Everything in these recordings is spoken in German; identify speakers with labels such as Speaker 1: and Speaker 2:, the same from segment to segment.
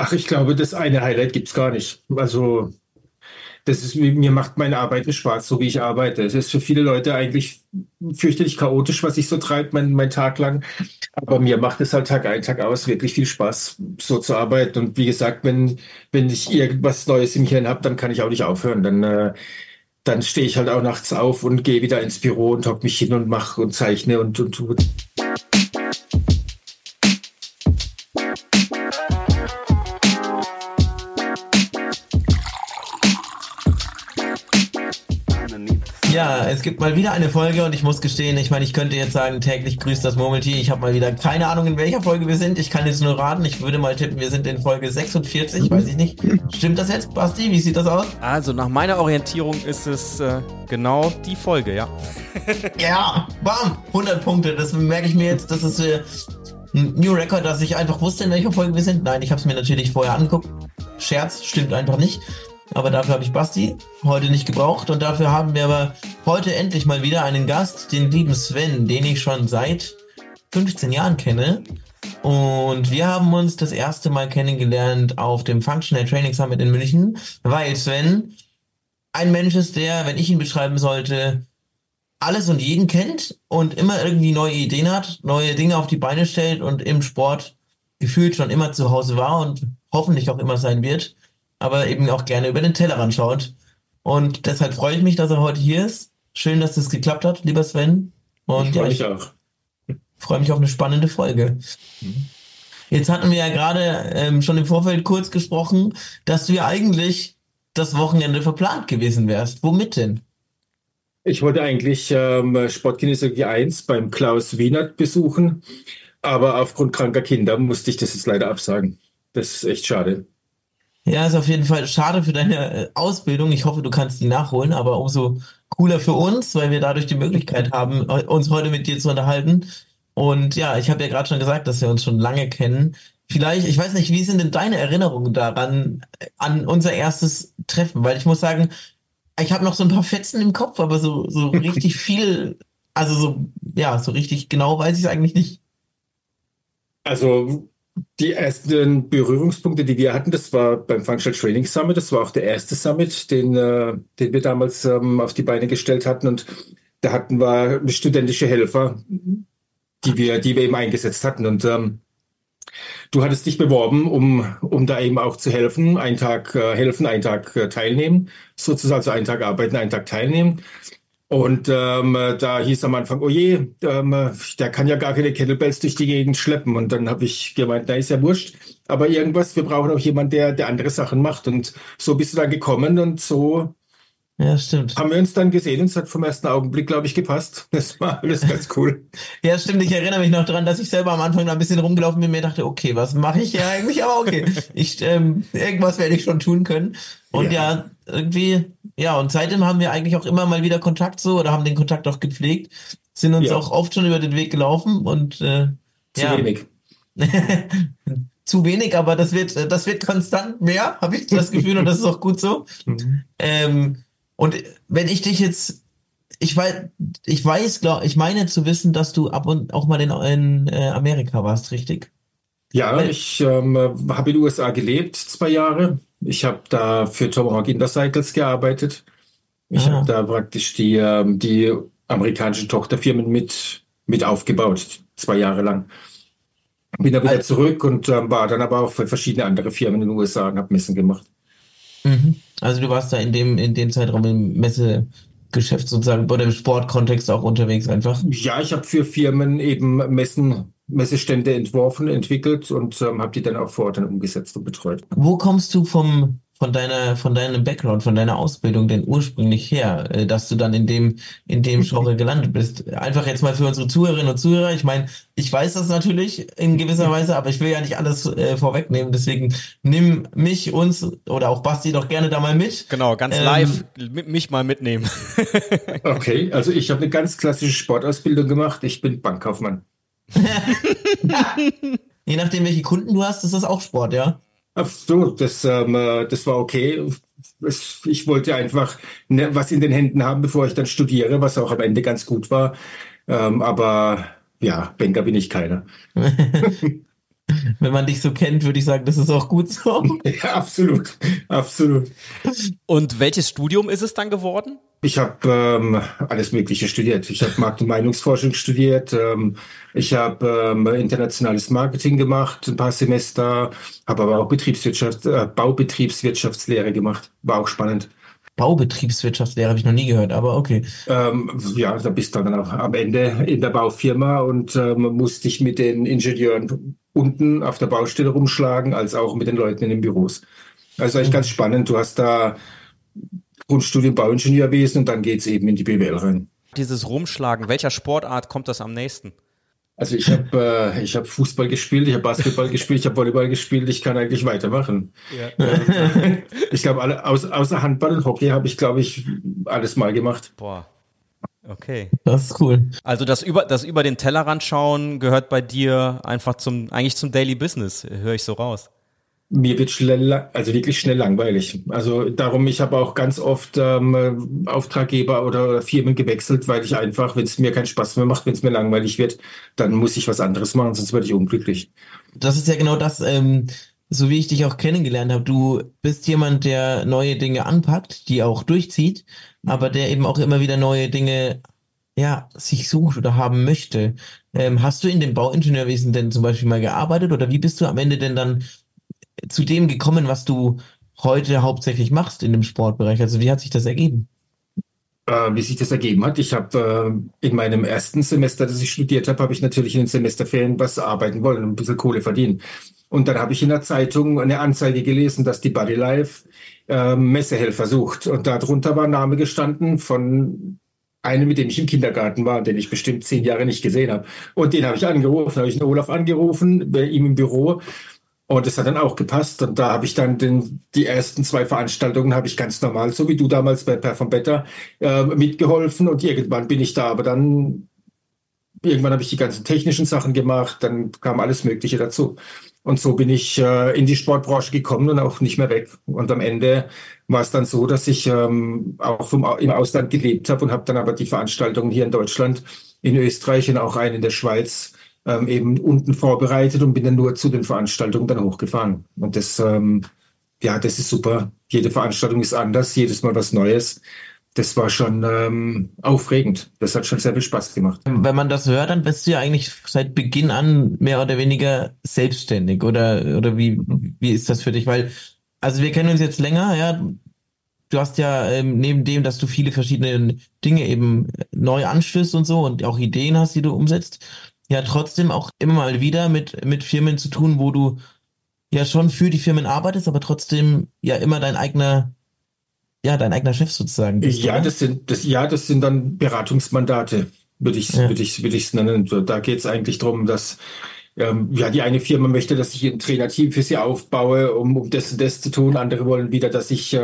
Speaker 1: Ach, ich glaube, das eine Highlight gibt's gar nicht. Also, mir macht meine Arbeit nicht Spaß, so wie ich arbeite. Es ist für viele Leute eigentlich fürchterlich chaotisch, was ich so treibe, mein Tag lang. Aber mir macht es halt Tag ein, Tag aus wirklich viel Spaß, so zu arbeiten. Und wie gesagt, wenn ich irgendwas Neues im Hirn habe, dann kann ich auch nicht aufhören. Dann stehe ich halt auch nachts auf und gehe wieder ins Büro und hock mich hin und mache und zeichne und tue.
Speaker 2: Ja, es gibt mal wieder eine Folge und ich muss gestehen, ich meine, ich könnte jetzt sagen, täglich grüßt das Murmeltier. Ich habe mal wieder keine Ahnung, in welcher Folge wir sind. Ich kann jetzt nur raten. Ich würde mal tippen, wir sind in Folge 46, weiß ich nicht. Stimmt das jetzt, Basti? Wie sieht das aus?
Speaker 3: Also nach meiner Orientierung ist es genau die Folge, ja.
Speaker 2: Ja, bam, 100 Punkte. Das merke ich mir jetzt. Das ist ein New Record, dass ich einfach wusste, in welcher Folge wir sind. Nein, ich habe es mir natürlich vorher angeguckt. Scherz, stimmt einfach nicht. Aber dafür habe ich Basti heute nicht gebraucht und dafür haben wir aber heute endlich mal wieder einen Gast, den lieben Sven, den ich schon seit 15 Jahren kenne. Und wir haben uns das erste Mal kennengelernt auf dem Functional Training Summit in München, weil Sven ein Mensch ist, der, wenn ich ihn beschreiben sollte, alles und jeden kennt und immer irgendwie neue Ideen hat, neue Dinge auf die Beine stellt und im Sport gefühlt schon immer zu Hause war und hoffentlich auch immer sein wird, aber eben auch gerne über den Tellerrand schaut. Und deshalb freue ich mich, dass er heute hier ist. Schön, dass das geklappt hat, lieber Sven.
Speaker 1: Ich
Speaker 2: Und ja,
Speaker 1: freue mich
Speaker 2: ich
Speaker 1: auch.
Speaker 2: freue mich auf eine spannende Folge. Jetzt hatten wir ja gerade schon im Vorfeld kurz gesprochen, dass du ja eigentlich das Wochenende verplant gewesen wärst. Womit denn?
Speaker 1: Ich wollte eigentlich Sportkinesiologie 1 beim Klaus Wienert besuchen, aber aufgrund kranker Kinder musste ich das jetzt leider absagen. Das ist echt schade.
Speaker 2: Ja, ist auf jeden Fall schade für deine Ausbildung. Ich hoffe, du kannst die nachholen, aber umso cooler für uns, weil wir dadurch die Möglichkeit haben, uns heute mit dir zu unterhalten. Und ja, ich habe ja gerade schon gesagt, dass wir uns schon lange kennen. Vielleicht, ich weiß nicht, wie sind denn deine Erinnerungen daran, an unser erstes Treffen? Weil ich muss sagen, ich habe noch so ein paar Fetzen im Kopf, aber so richtig viel, also so, ja, so richtig genau weiß ich es eigentlich nicht.
Speaker 1: Also die ersten Berührungspunkte, die wir hatten, das war beim Functional Training Summit. Das war auch der erste Summit, den wir damals auf die Beine gestellt hatten. Und da hatten wir studentische Helfer, die wir eben eingesetzt hatten. Und du hattest dich beworben, um da eben auch zu helfen. Einen Tag helfen, einen Tag teilnehmen. Sozusagen, also einen Tag arbeiten, einen Tag teilnehmen. Und da hieß am Anfang, oh je, der kann ja gar keine Kettlebells durch die Gegend schleppen. Und dann habe ich gemeint, na ist ja wurscht. Aber irgendwas, wir brauchen auch jemanden, der andere Sachen macht. Und so bist du dann gekommen und so
Speaker 2: Ja, stimmt.
Speaker 1: haben wir uns dann gesehen und es hat vom ersten Augenblick, glaube ich, gepasst. Das war alles ganz cool.
Speaker 2: Ja, stimmt. Ich erinnere mich noch dran, dass ich selber am Anfang da ein bisschen rumgelaufen bin und mir dachte, okay, was mache ich hier eigentlich? Aber okay, irgendwas werde ich schon tun können. Und ja, irgendwie, ja, und seitdem haben wir eigentlich auch immer mal wieder Kontakt so oder haben den Kontakt auch gepflegt, sind uns
Speaker 1: Ja,
Speaker 2: auch oft schon über den Weg gelaufen und
Speaker 1: zu
Speaker 2: ja,
Speaker 1: wenig.
Speaker 2: zu wenig, aber das wird konstant mehr, habe ich das Gefühl und das ist auch gut so.
Speaker 1: Mhm.
Speaker 2: Und wenn ich dich jetzt, ich meine zu wissen, dass du ab und auch mal in Amerika warst, richtig?
Speaker 1: Ja,
Speaker 2: Weil,
Speaker 1: ich habe in den USA gelebt, 2 Jahre. Ich habe da für Tomahawk Intercycles gearbeitet. Ich habe
Speaker 2: ah,
Speaker 1: da praktisch die amerikanischen Tochterfirmen mit aufgebaut, 2 Jahre lang. Bin dann wieder
Speaker 2: al-
Speaker 1: zurück und war dann aber auch für verschiedene andere Firmen in den USA und habe Messen gemacht.
Speaker 2: also du warst da in dem Zeitraum im Messegeschäft sozusagen oder im Sportkontext auch unterwegs einfach.
Speaker 1: Ja, ich habe für Firmen eben Messestände entworfen, entwickelt und habe die dann auch vor Ort dann umgesetzt und betreut.
Speaker 2: Wo kommst du von deinem Background, von deiner Ausbildung denn ursprünglich her, dass du dann in dem Genre gelandet bist? Einfach jetzt mal für unsere Zuhörerinnen und Zuhörer. Ich meine, ich weiß das natürlich in gewisser Weise, aber ich will ja nicht alles vorwegnehmen. Deswegen nimm mich, uns oder auch Basti doch gerne da mal mit.
Speaker 3: Genau, ganz live mich mal mitnehmen.
Speaker 1: Okay, also ich habe eine ganz klassische Sportausbildung gemacht. Ich bin Bankkaufmann.
Speaker 2: Je nachdem, welche Kunden du hast, ist das auch Sport, ja?
Speaker 1: Ach so, das war okay. Ich wollte einfach was in den Händen haben, bevor ich dann studiere, was auch am Ende ganz gut war. Aber ja, Banker bin ich keiner.
Speaker 2: Wenn man dich so kennt, würde ich sagen, das ist auch gut so.
Speaker 1: Ja, absolut, absolut.
Speaker 3: Und welches Studium ist es dann geworden?
Speaker 1: Ich habe alles Mögliche studiert. Ich habe Markt- und Meinungsforschung studiert. Ich habe internationales Marketing gemacht, ein paar Semester. Habe aber auch Baubetriebswirtschaftslehre gemacht. War auch spannend.
Speaker 2: Baubetriebswirtschaftslehre habe ich noch nie gehört, aber okay.
Speaker 1: Ja, da bist du dann auch am Ende in der Baufirma und musst dich mit den Ingenieuren unten auf der Baustelle rumschlagen, als auch mit den Leuten in den Büros. Also eigentlich ganz spannend. Du hast da Grundstudium Bauingenieurwesen und dann geht's eben in die BWL rein.
Speaker 3: Dieses Rumschlagen, welcher Sportart kommt das am nächsten?
Speaker 1: Also ich hab Fußball gespielt, ich habe Basketball gespielt, ich habe Volleyball gespielt, ich kann eigentlich weitermachen.
Speaker 3: Ja.
Speaker 1: Ich glaube, außer Handball und Hockey habe ich, glaube ich, alles mal gemacht.
Speaker 3: Boah, okay.
Speaker 2: Das ist cool.
Speaker 3: Also das über den Tellerrand schauen gehört bei dir einfach eigentlich zum Daily Business, höre ich so raus.
Speaker 1: Mir wird also wirklich schnell langweilig. Also darum, ich habe auch ganz oft Auftraggeber oder Firmen gewechselt, weil ich einfach, wenn es mir keinen Spaß mehr macht, wenn es mir langweilig wird, dann muss ich was anderes machen, sonst werde ich unglücklich.
Speaker 2: Das ist ja genau das, so wie ich dich auch kennengelernt habe. Du bist jemand, der neue Dinge anpackt, die auch durchzieht, aber der eben auch immer wieder neue Dinge, ja, sich sucht oder haben möchte. Hast du in dem Bauingenieurwesen denn zum Beispiel mal gearbeitet oder wie bist du am Ende denn dann zu dem gekommen, was du heute hauptsächlich machst in dem Sportbereich? Also wie hat sich das ergeben?
Speaker 1: Wie sich das ergeben hat. Ich habe in meinem ersten Semester, das ich studiert habe, habe ich natürlich in den Semesterferien was arbeiten wollen und ein bisschen Kohle verdienen. Und dann habe ich in der Zeitung eine Anzeige gelesen, dass die Bodylife Messehelfer sucht. Und darunter war ein Name gestanden von einem, mit dem ich im Kindergarten war, den ich bestimmt 10 Jahre nicht gesehen habe. Und den habe ich angerufen, habe ich den Olaf angerufen, bei ihm im Büro. Und das hat dann auch gepasst. Und da habe ich dann die ersten 2 Veranstaltungen habe ich ganz normal, so wie du damals bei Perform Better, mitgeholfen. Und irgendwann bin ich da, aber dann, irgendwann habe ich die ganzen technischen Sachen gemacht, dann kam alles Mögliche dazu. Und so bin ich in die Sportbranche gekommen und auch nicht mehr weg. Und am Ende war es dann so, dass ich auch im Ausland gelebt habe und habe dann aber die Veranstaltungen hier in Deutschland, in Österreich und auch eine in der Schweiz eben unten vorbereitet und bin dann nur zu den Veranstaltungen dann hochgefahren. Und ja, das ist super. Jede Veranstaltung ist anders, jedes Mal was Neues. Das war schon aufregend. Das hat schon sehr viel Spaß gemacht.
Speaker 2: Wenn man das hört, dann bist du ja eigentlich seit Beginn an mehr oder weniger selbstständig oder wie ist das für dich? Weil, also wir kennen uns jetzt länger, ja. Du hast ja neben dem, dass du viele verschiedene Dinge eben neu anstößt und so und auch Ideen hast, die du umsetzt, ja trotzdem auch immer mal wieder mit Firmen zu tun, wo du ja schon für die Firmen arbeitest, aber trotzdem ja immer dein eigener Chef sozusagen bist,
Speaker 1: Ja,
Speaker 2: oder?
Speaker 1: das sind dann Beratungsmandate,
Speaker 2: Ja.
Speaker 1: würde ich's nennen. So, da geht es eigentlich darum, dass ja, die eine Firma möchte, dass ich ein Trainerteam für sie aufbaue, um das und das zu tun. Andere wollen wieder, dass ich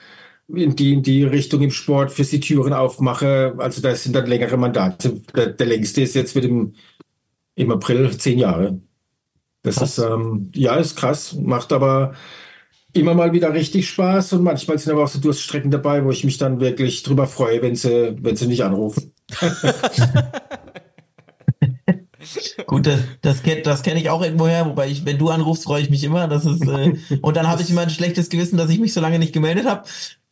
Speaker 1: in die Richtung im Sport für sie Türen aufmache. Also das sind dann längere Mandate. Der längste ist jetzt im April 10 Jahre. Das ist,
Speaker 2: Krass.
Speaker 1: ja, ist krass, macht aber immer mal wieder richtig Spaß und manchmal sind aber auch so Durststrecken dabei, wo ich mich dann wirklich drüber freue, wenn sie nicht anrufen.
Speaker 2: Gut, das kenne ich auch irgendwoher, wobei wenn du anrufst, freue ich mich immer. Das ist, und dann habe ich immer ein schlechtes Gewissen, dass ich mich so lange nicht gemeldet habe.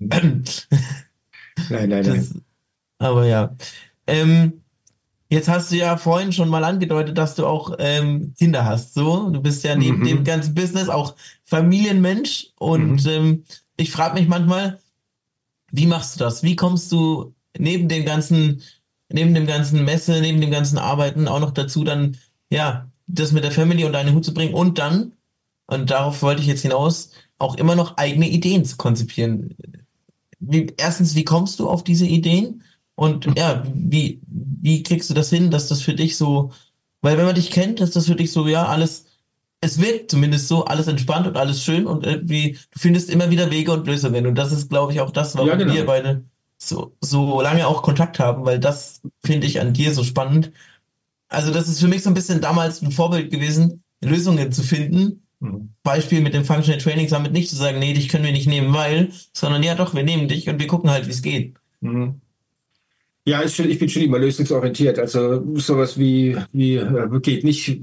Speaker 1: Nein, nein,
Speaker 2: Das,
Speaker 1: nein.
Speaker 2: aber ja. Ähm, Jetzt hast du ja vorhin schon mal angedeutet, dass du auch Kinder hast. So, du bist ja neben dem
Speaker 1: Mhm.
Speaker 2: ganzen Business auch Familienmensch und
Speaker 1: Mhm.
Speaker 2: ich frage mich manchmal, wie machst du das? Wie kommst du neben dem ganzen Messe, neben dem ganzen Arbeiten auch noch dazu, dann ja das mit der Family unter einen Hut zu bringen und dann, und darauf wollte ich jetzt hinaus, auch immer noch eigene Ideen zu konzipieren. Erstens, wie kommst du auf diese Ideen? Und ja, wie kriegst du das hin, dass das für dich so, weil wenn man dich kennt, ist das für dich so, ja, alles, es wirkt zumindest so, alles entspannt und alles schön und irgendwie, du findest immer wieder Wege und Lösungen. Und das ist, glaube ich, auch das,
Speaker 1: Ja,
Speaker 2: warum wir
Speaker 1: genau.
Speaker 2: beide so lange auch Kontakt haben, weil das finde ich an dir so spannend. Also das ist für mich so ein bisschen damals ein Vorbild gewesen, Lösungen zu finden.
Speaker 1: Mhm.
Speaker 2: Beispiel mit dem Functional Training Summit nicht zu sagen, nee, dich können wir nicht nehmen, weil, sondern ja doch, wir nehmen dich und wir gucken halt, wie es geht.
Speaker 1: Mhm. Ja, ich bin schon immer lösungsorientiert. Also sowas wie geht nicht.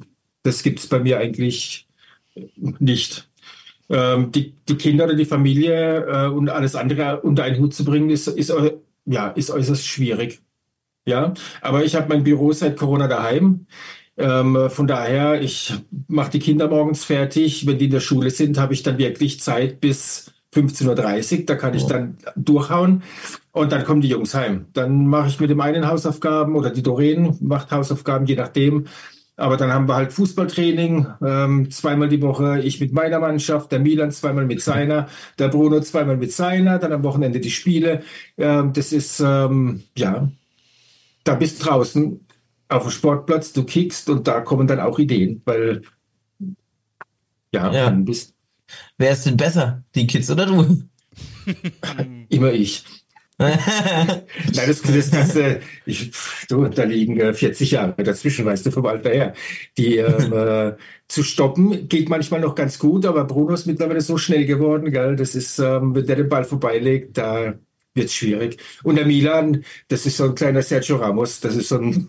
Speaker 1: Das gibt's bei mir eigentlich nicht. Die Kinder oder die Familie und alles andere unter einen Hut zu bringen, ist äußerst schwierig. Ja, aber ich habe mein Büro seit Corona daheim. Von daher, ich mache die Kinder morgens fertig. Wenn die in der Schule sind, habe ich dann wirklich Zeit bis 15:30 Uhr. Da kann ich dann durchhauen und dann kommen die Jungs heim. Dann mache ich mit dem einen Hausaufgaben oder die Doreen macht Hausaufgaben, je nachdem. Aber dann haben wir halt Fußballtraining, zweimal die Woche, ich mit meiner Mannschaft, der Milan zweimal mit seiner, der Bruno zweimal mit seiner, dann am Wochenende die Spiele. Das ist, ja, da bist du draußen auf dem Sportplatz, du kickst und da kommen dann auch Ideen, weil, ja,
Speaker 2: Ja.
Speaker 1: dann bist
Speaker 2: Wer ist denn besser? Die Kids oder du?
Speaker 1: immer ich. Nein, da liegen 40 Jahre dazwischen, weißt du, vom Alter her. Die zu stoppen geht manchmal noch ganz gut, aber Bruno ist mittlerweile so schnell geworden, gell? Das ist, wenn der den Ball vorbeilegt, da wird's schwierig. Und der Milan, das ist so ein kleiner Sergio Ramos, das ist so ein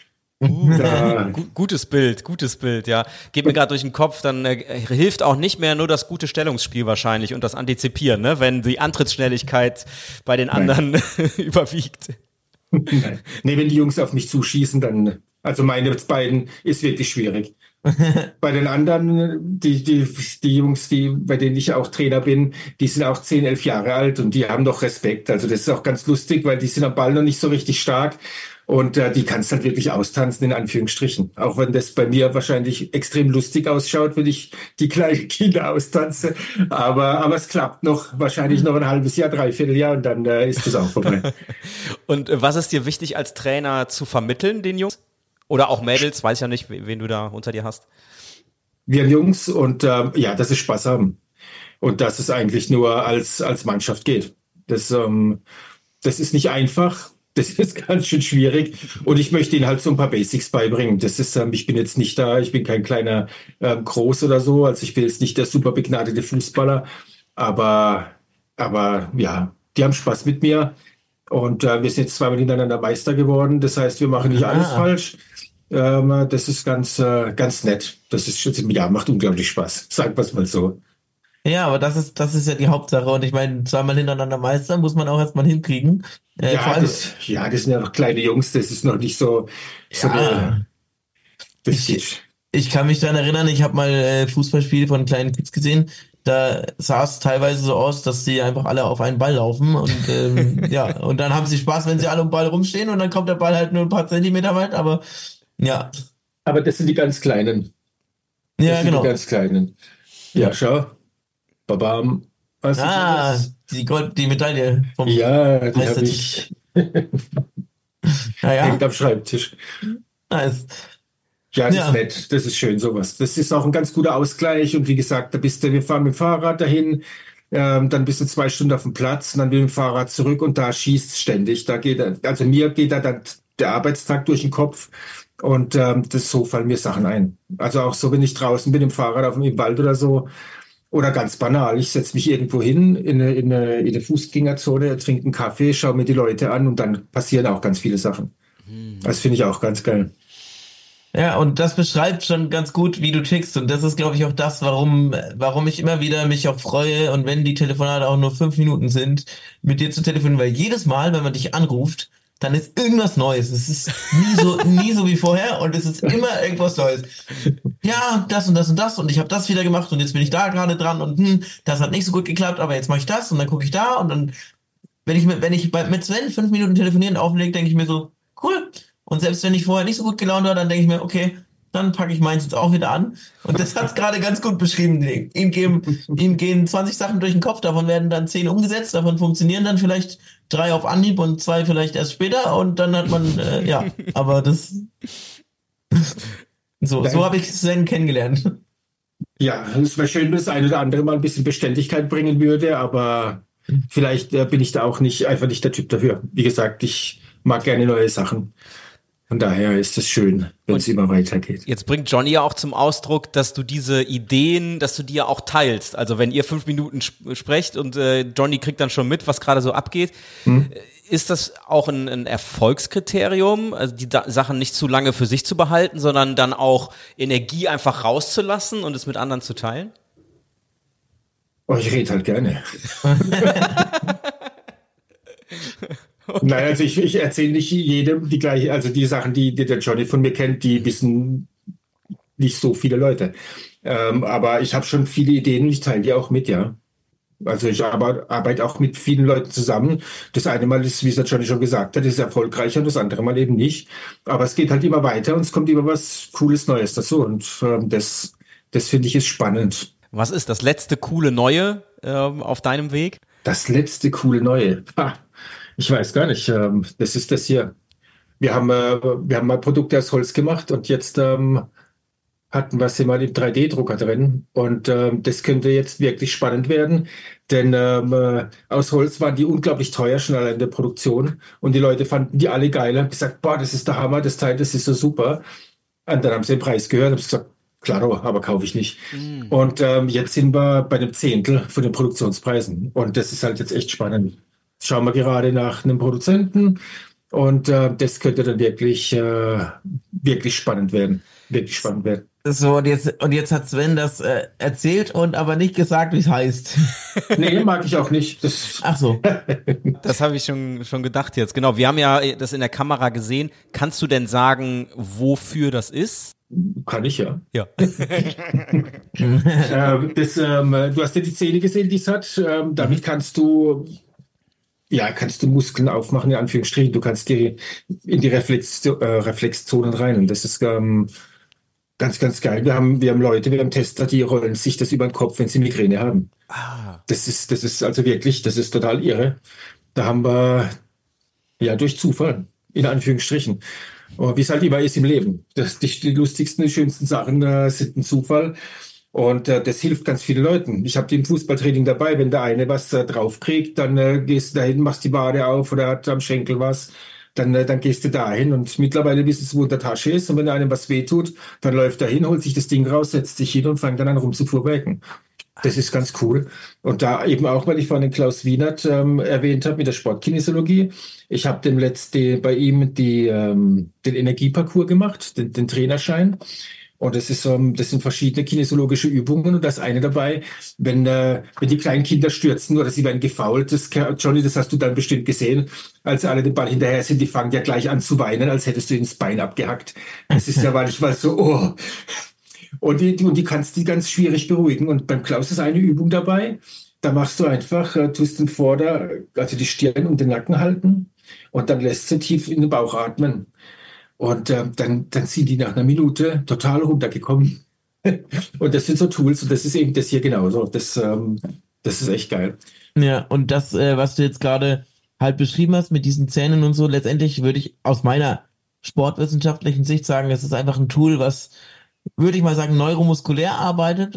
Speaker 3: Gutes Bild, ja. Geht mir gerade durch den Kopf, dann hilft auch nicht mehr nur das gute Stellungsspiel wahrscheinlich und das Antizipieren, ne? Wenn die Antrittsschnelligkeit bei den anderen überwiegt.
Speaker 1: Nein. Nee, wenn die Jungs auf mich zuschießen, dann, also meine beiden, ist wirklich schwierig. Bei den anderen, die Jungs, bei denen ich auch Trainer bin, die sind auch 10, 11 Jahre alt und die haben doch Respekt. Also das ist auch ganz lustig, weil die sind am Ball noch nicht so richtig stark und die kannst halt wirklich austanzen, in Anführungsstrichen. Auch wenn das bei mir wahrscheinlich extrem lustig ausschaut, wenn ich die kleinen Kinder austanze. Aber es klappt noch, wahrscheinlich noch ein halbes Jahr, 3/4 Jahr und dann ist das auch vorbei.
Speaker 3: Und was ist dir wichtig als Trainer zu vermitteln, den Jungs? Oder auch Mädels, weiß ja nicht, wen du da unter dir hast.
Speaker 1: Wir Jungs und ja, dass sie Spaß haben. Und dass es eigentlich nur als Mannschaft geht. Das ist nicht einfach. Das ist ganz schön schwierig. Und ich möchte ihnen halt so ein paar Basics beibringen. Das ist, ich bin jetzt nicht da, ich bin kein kleiner Groß oder so. Also ich bin jetzt nicht der super begnadete Fußballer. Aber ja, die haben Spaß mit mir. Und wir sind jetzt zweimal hintereinander Meister geworden. Das heißt, wir machen nicht alles falsch. Das ist ganz nett. Das ist, ja, macht unglaublich Spaß. Sagen wir es mal so.
Speaker 2: Ja, aber das ist ja die Hauptsache. Und ich meine, zweimal hintereinander Meister muss man auch erstmal hinkriegen.
Speaker 1: Das sind ja noch kleine Jungs. Das ist noch nicht so.
Speaker 2: Ich kann mich daran erinnern, ich habe mal Fußballspiele von kleinen Kids gesehen. Da sah es teilweise so aus, dass sie einfach alle auf einen Ball laufen und ja, und dann haben sie Spaß, wenn sie alle um den Ball rumstehen und dann kommt der Ball halt nur ein paar Zentimeter weit, aber ja.
Speaker 1: Aber das sind die ganz Kleinen.
Speaker 2: Ja, genau.
Speaker 1: Die ganz Kleinen. Ja, schau. Babam.
Speaker 2: Die Medaille vom
Speaker 1: Ja, die habe ich. Hängt am Schreibtisch.
Speaker 2: Nice.
Speaker 1: Ja, das ist nett. Das ist schön, sowas. Das ist auch ein ganz guter Ausgleich. Und wie gesagt, wir fahren mit dem Fahrrad dahin, dann bist du 2 Stunden auf dem Platz und dann mit dem Fahrrad zurück und da schießt ständig. Mir geht da dann der Arbeitstag durch den Kopf und so fallen mir Sachen ein. Also auch so, wenn ich draußen bin im Fahrrad im Wald oder so. Oder ganz banal, ich setze mich irgendwo hin in eine Fußgängerzone, trinke einen Kaffee, schaue mir die Leute an und dann passieren auch ganz viele Sachen. Das finde ich auch ganz geil.
Speaker 2: Ja, und das beschreibt schon ganz gut, wie du tickst. Und das ist, glaube ich, auch das, warum ich immer wieder mich auch freue. Und wenn die Telefonate auch nur 5 Minuten sind, mit dir zu telefonieren, weil jedes Mal, wenn man dich anruft, dann ist irgendwas Neues. Es ist nie so wie vorher und es ist immer irgendwas Neues. Ja, das und das und das und ich habe das wieder gemacht und jetzt bin ich da gerade dran und das hat nicht so gut geklappt, aber jetzt mache ich das und dann gucke ich da und dann, wenn ich mit Sven 5 Minuten telefonieren auflege, denke ich mir so, cool. Und selbst wenn ich vorher nicht so gut gelaunt war, dann denke ich mir, okay, dann packe ich meins jetzt auch wieder an. Und das hat es gerade ganz gut beschrieben. Ihm gehen 20 Sachen durch den Kopf, davon werden dann 10 umgesetzt, davon funktionieren dann vielleicht 3 auf Anhieb und 2 vielleicht erst später und dann hat man, aber das so habe ich Sven kennengelernt.
Speaker 1: Ja, es wäre schön, wenn das eine oder andere mal ein bisschen Beständigkeit bringen würde, aber vielleicht bin ich da auch einfach nicht der Typ dafür. Wie gesagt, ich mag gerne neue Sachen. Von daher ist es schön, wenn es immer weitergeht.
Speaker 3: Jetzt bringt Johnny ja auch zum Ausdruck, dass du diese Ideen, dass du die ja auch teilst. Also wenn ihr 5 Minuten sprecht und Johnny kriegt dann schon mit, was gerade so abgeht. Ist das auch ein Erfolgskriterium, also die Sachen nicht zu lange für sich zu behalten, sondern dann auch Energie einfach rauszulassen und es mit anderen zu teilen?
Speaker 1: Oh, ich rede halt gerne. Okay. Nein, also ich erzähle nicht jedem die gleiche, also die Sachen, die der Johnny von mir kennt, die wissen nicht so viele Leute. Aber ich habe schon viele Ideen und ich teile die auch mit, ja. Also ich arbeite auch mit vielen Leuten zusammen. Das eine Mal ist, wie es der Johnny schon gesagt hat, ist erfolgreicher und das andere Mal eben nicht. Aber es geht halt immer weiter und es kommt immer was Cooles Neues dazu. Und das finde ich ist spannend.
Speaker 3: Was ist das letzte coole Neue auf deinem Weg?
Speaker 1: Das letzte coole Neue. Ich weiß gar nicht. Das ist das hier. Wir haben mal Produkte aus Holz gemacht und jetzt hatten wir sie mal im 3D-Drucker drin. Und das könnte jetzt wirklich spannend werden, denn aus Holz waren die unglaublich teuer, schon allein in der Produktion. Und die Leute fanden die alle geil, haben gesagt, boah, das ist der Hammer, das Teil, das ist so super. Und dann haben sie den Preis gehört und haben gesagt, klaro, aber kaufe ich nicht. Und jetzt sind wir bei einem Zehntel von den Produktionspreisen. Und das ist halt jetzt echt spannend. Schauen wir gerade nach einem Produzenten und das könnte dann wirklich spannend werden. Wirklich spannend werden.
Speaker 2: So, und jetzt hat Sven das erzählt und aber nicht gesagt, wie es heißt.
Speaker 1: Nee, mag ich auch nicht.
Speaker 2: Ach so.
Speaker 3: Das habe ich schon gedacht jetzt. Genau, wir haben ja das in der Kamera gesehen. Kannst du denn sagen, wofür das ist?
Speaker 1: Kann ich, ja.
Speaker 3: Ja.
Speaker 1: Du hast ja die Zähne gesehen, die es hat. Damit kannst du Muskeln aufmachen, in Anführungsstrichen. Du kannst die in die Reflexzonen rein. Und das ist ganz, ganz geil. Wir haben Leute, wir haben Tester, die rollen sich das über den Kopf, wenn sie Migräne haben. Das ist also wirklich, das ist total irre. Da haben wir, ja, durch Zufall, in Anführungsstrichen. Wie es halt immer ist im Leben. Die lustigsten, die schönsten Sachen sind ein Zufall. Und das hilft ganz vielen Leuten. Ich habe die im Fußballtraining dabei, wenn der eine was draufkriegt, dann gehst du dahin, machst die Wade auf oder hat am Schenkel was, dann gehst du dahin und mittlerweile wissen sie, wo in der Tasche ist. Und wenn einem was wehtut, dann läuft er hin, holt sich das Ding raus, setzt sich hin und fängt dann an rumzufuhrwerken. Das ist ganz cool. Und da eben auch, weil ich vorhin den Klaus Wienert erwähnt habe mit der Sportkinesiologie. Ich habe bei ihm den Energieparcours gemacht, den Trainerschein. Und das sind verschiedene kinesiologische Übungen und da ist eine dabei, wenn die kleinen Kinder stürzen oder sie werden gefoult, Johnny, das hast du dann bestimmt gesehen, als alle den Ball hinterher sind, die fangen ja gleich an zu weinen, als hättest du ihnen das Bein abgehackt. Das ist ja manchmal so, oh. Und die kannst die ganz schwierig beruhigen. Und beim Klaus ist eine Übung dabei, da machst du einfach, tust also die Stirn und den Nacken halten und dann lässt sie tief in den Bauch atmen. Und dann sind die nach einer Minute total runtergekommen. Und das sind so Tools und das ist eben das hier genauso. Das ist echt geil.
Speaker 2: Ja, und das, was du jetzt gerade halt beschrieben hast mit diesen Zähnen und so, letztendlich würde ich aus meiner sportwissenschaftlichen Sicht sagen, das ist einfach ein Tool, was, würde ich mal sagen, neuromuskulär arbeitet,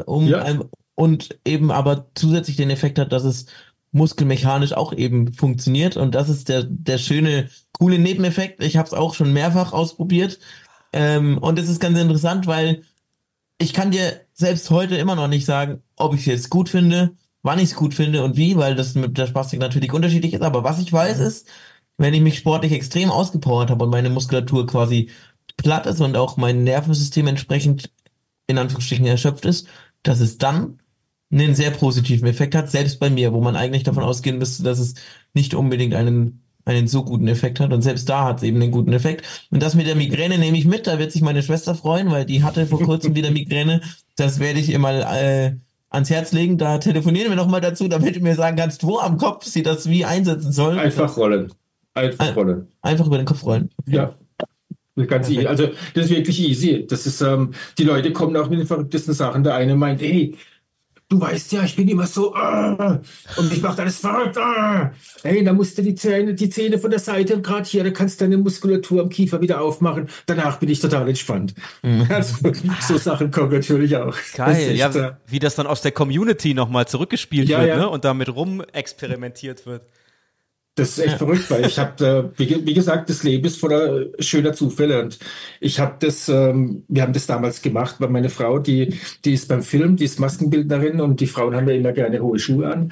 Speaker 2: und eben aber zusätzlich den Effekt hat, dass es muskelmechanisch auch eben funktioniert. Und das ist der schöne, coole Nebeneffekt. Ich habe es auch schon mehrfach ausprobiert. Und es ist ganz interessant, weil ich kann dir selbst heute immer noch nicht sagen, ob ich es jetzt gut finde, wann ich es gut finde und wie, weil das mit der Spastik natürlich unterschiedlich ist. Aber was ich weiß ist, wenn ich mich sportlich extrem ausgepowert habe und meine Muskulatur quasi platt ist und auch mein Nervensystem entsprechend in Anführungsstrichen erschöpft ist, dass es dann einen sehr positiven Effekt hat, selbst bei mir, wo man eigentlich davon ausgehen müsste, dass es nicht unbedingt einen so guten Effekt hat. Und selbst da hat es eben einen guten Effekt. Und das mit der Migräne nehme ich mit. Da wird sich meine Schwester freuen, weil die hatte vor kurzem wieder Migräne. Das werde ich ihr mal ans Herz legen. Da telefonieren wir nochmal dazu, damit du mir sagen kannst, wo am Kopf sie das wie einsetzen soll.
Speaker 1: Einfach rollen. Einfach rollen.
Speaker 2: Einfach über den Kopf rollen.
Speaker 1: Ja. Ganz easy. Also das ist wirklich easy. Das ist, die Leute kommen auch mit den verrücktesten Sachen. Der eine meint, hey, du weißt ja, ich bin immer so, und ich mache alles verrückt. Hey, da musst du die Zähne von der Seite und gerade hier, da kannst du deine Muskulatur am Kiefer wieder aufmachen. Danach bin ich total entspannt. Also, so Sachen kommen natürlich auch.
Speaker 3: Geil, ja, wie das dann aus der Community nochmal zurückgespielt wird,
Speaker 1: ja.
Speaker 3: Ne? Und damit rumexperimentiert wird.
Speaker 1: Das ist echt verrückt, weil ich habe, wie gesagt, das Leben ist voller schöner Zufälle und wir haben das damals gemacht, weil meine Frau, die ist beim Film, die ist Maskenbildnerin und die Frauen haben ja immer gerne hohe Schuhe an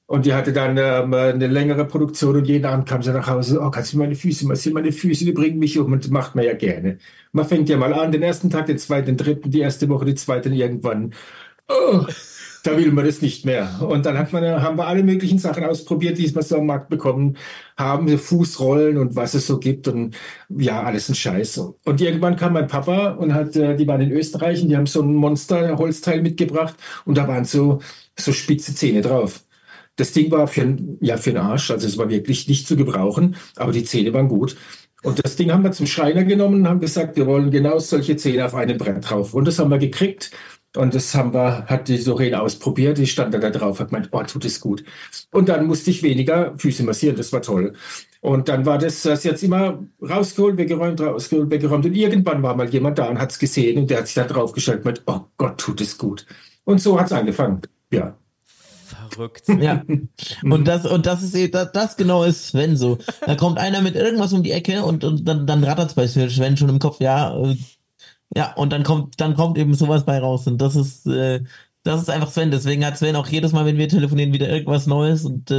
Speaker 1: Und die hatte dann eine längere Produktion und jeden Abend kam sie nach Hause, oh, kannst du meine Füße massieren, meine Füße, die bringen mich um und das macht man ja gerne. Man fängt ja mal an, den ersten Tag, den zweiten, den dritten, die erste Woche, die zweite und irgendwann, oh, da will man das nicht mehr. Und dann haben wir alle möglichen Sachen ausprobiert, die wir so am Markt bekommen haben, so Fußrollen und was es so gibt und ja, alles ein Scheiß. Und irgendwann kam mein Papa und die waren in Österreich und die haben so ein Monster-Holzteil mitgebracht und da waren so spitze Zähne drauf. Das Ding war für den Arsch, also es war wirklich nicht zu gebrauchen, aber die Zähne waren gut. Und das Ding haben wir zum Schreiner genommen und haben gesagt, wir wollen genau solche Zähne auf einem Brett drauf. Und das haben wir gekriegt. Und hat die Doreen ausprobiert, die stand da drauf, hat gemeint, oh, tut es gut. Und dann musste ich weniger Füße massieren, das war toll. Und dann war das jetzt immer rausgeholt, weggeräumt, rausgeholt, weggeräumt. Und irgendwann war mal jemand da und hat es gesehen und der hat sich da drauf gestellt und gemeint, oh Gott, tut es gut. Und so hat es angefangen, ja.
Speaker 3: Verrückt.
Speaker 2: Ja. Und das ist das genau ist Sven so. Da kommt einer mit irgendwas um die Ecke und dann rattert's bei Sven schon im Kopf, ja, und dann kommt eben sowas bei raus. Und das ist einfach Sven. Deswegen hat Sven auch jedes Mal, wenn wir telefonieren, wieder irgendwas Neues und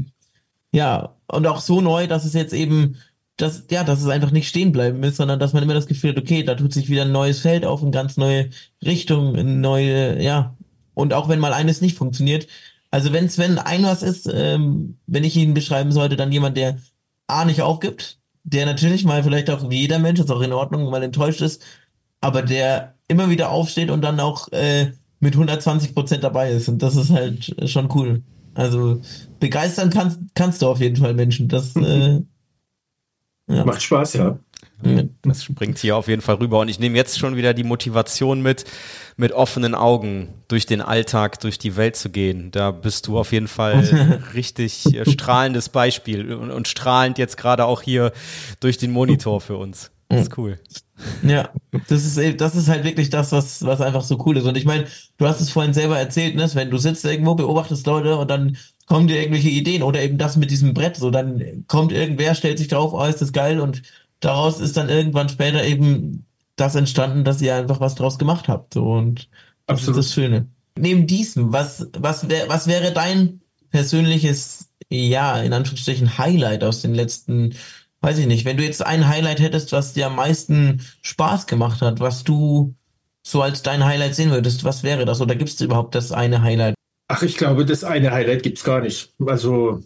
Speaker 2: ja, und auch so neu, dass es jetzt eben, dass es einfach nicht stehen bleiben ist, sondern dass man immer das Gefühl hat, okay, da tut sich wieder ein neues Feld auf, eine ganz neue Richtung, eine neue, ja. Und auch wenn mal eines nicht funktioniert, also wenn Sven ein was ist, wenn ich ihn beschreiben sollte, dann jemand, der A nicht aufgibt, der natürlich mal vielleicht auch wie jeder Mensch, ist auch in Ordnung, mal enttäuscht ist, aber der immer wieder aufsteht und dann auch mit 120% dabei ist. Und das ist halt schon cool. Also begeistern kannst du auf jeden Fall Menschen. Das ja.
Speaker 1: Macht Spaß, ja.
Speaker 3: Das springt hier auf jeden Fall rüber. Und ich nehme jetzt schon wieder die Motivation mit offenen Augen durch den Alltag, durch die Welt zu gehen. Da bist du auf jeden Fall richtig strahlendes Beispiel und strahlend jetzt gerade auch hier durch den Monitor für uns. Das ist cool.
Speaker 2: Ja, das ist halt wirklich das, was einfach so cool ist. Und ich meine, du hast es vorhin selber erzählt, ne? Wenn du sitzt irgendwo, beobachtest Leute und dann kommen dir irgendwelche Ideen oder eben das mit diesem Brett, so dann kommt irgendwer, stellt sich drauf, oh, ist das geil und daraus ist dann irgendwann später eben das entstanden, dass ihr einfach was draus gemacht habt. So, und das
Speaker 1: Absolut.
Speaker 2: ist das Schöne. Neben diesem, was wäre dein persönliches, ja, in Anführungsstrichen Highlight aus den letzten, weiß ich nicht, wenn du jetzt ein Highlight hättest, was dir am meisten Spaß gemacht hat, was du so als dein Highlight sehen würdest, was wäre das? Oder gibt es überhaupt das eine Highlight?
Speaker 1: Ach, ich glaube, das eine Highlight gibt's gar nicht. Also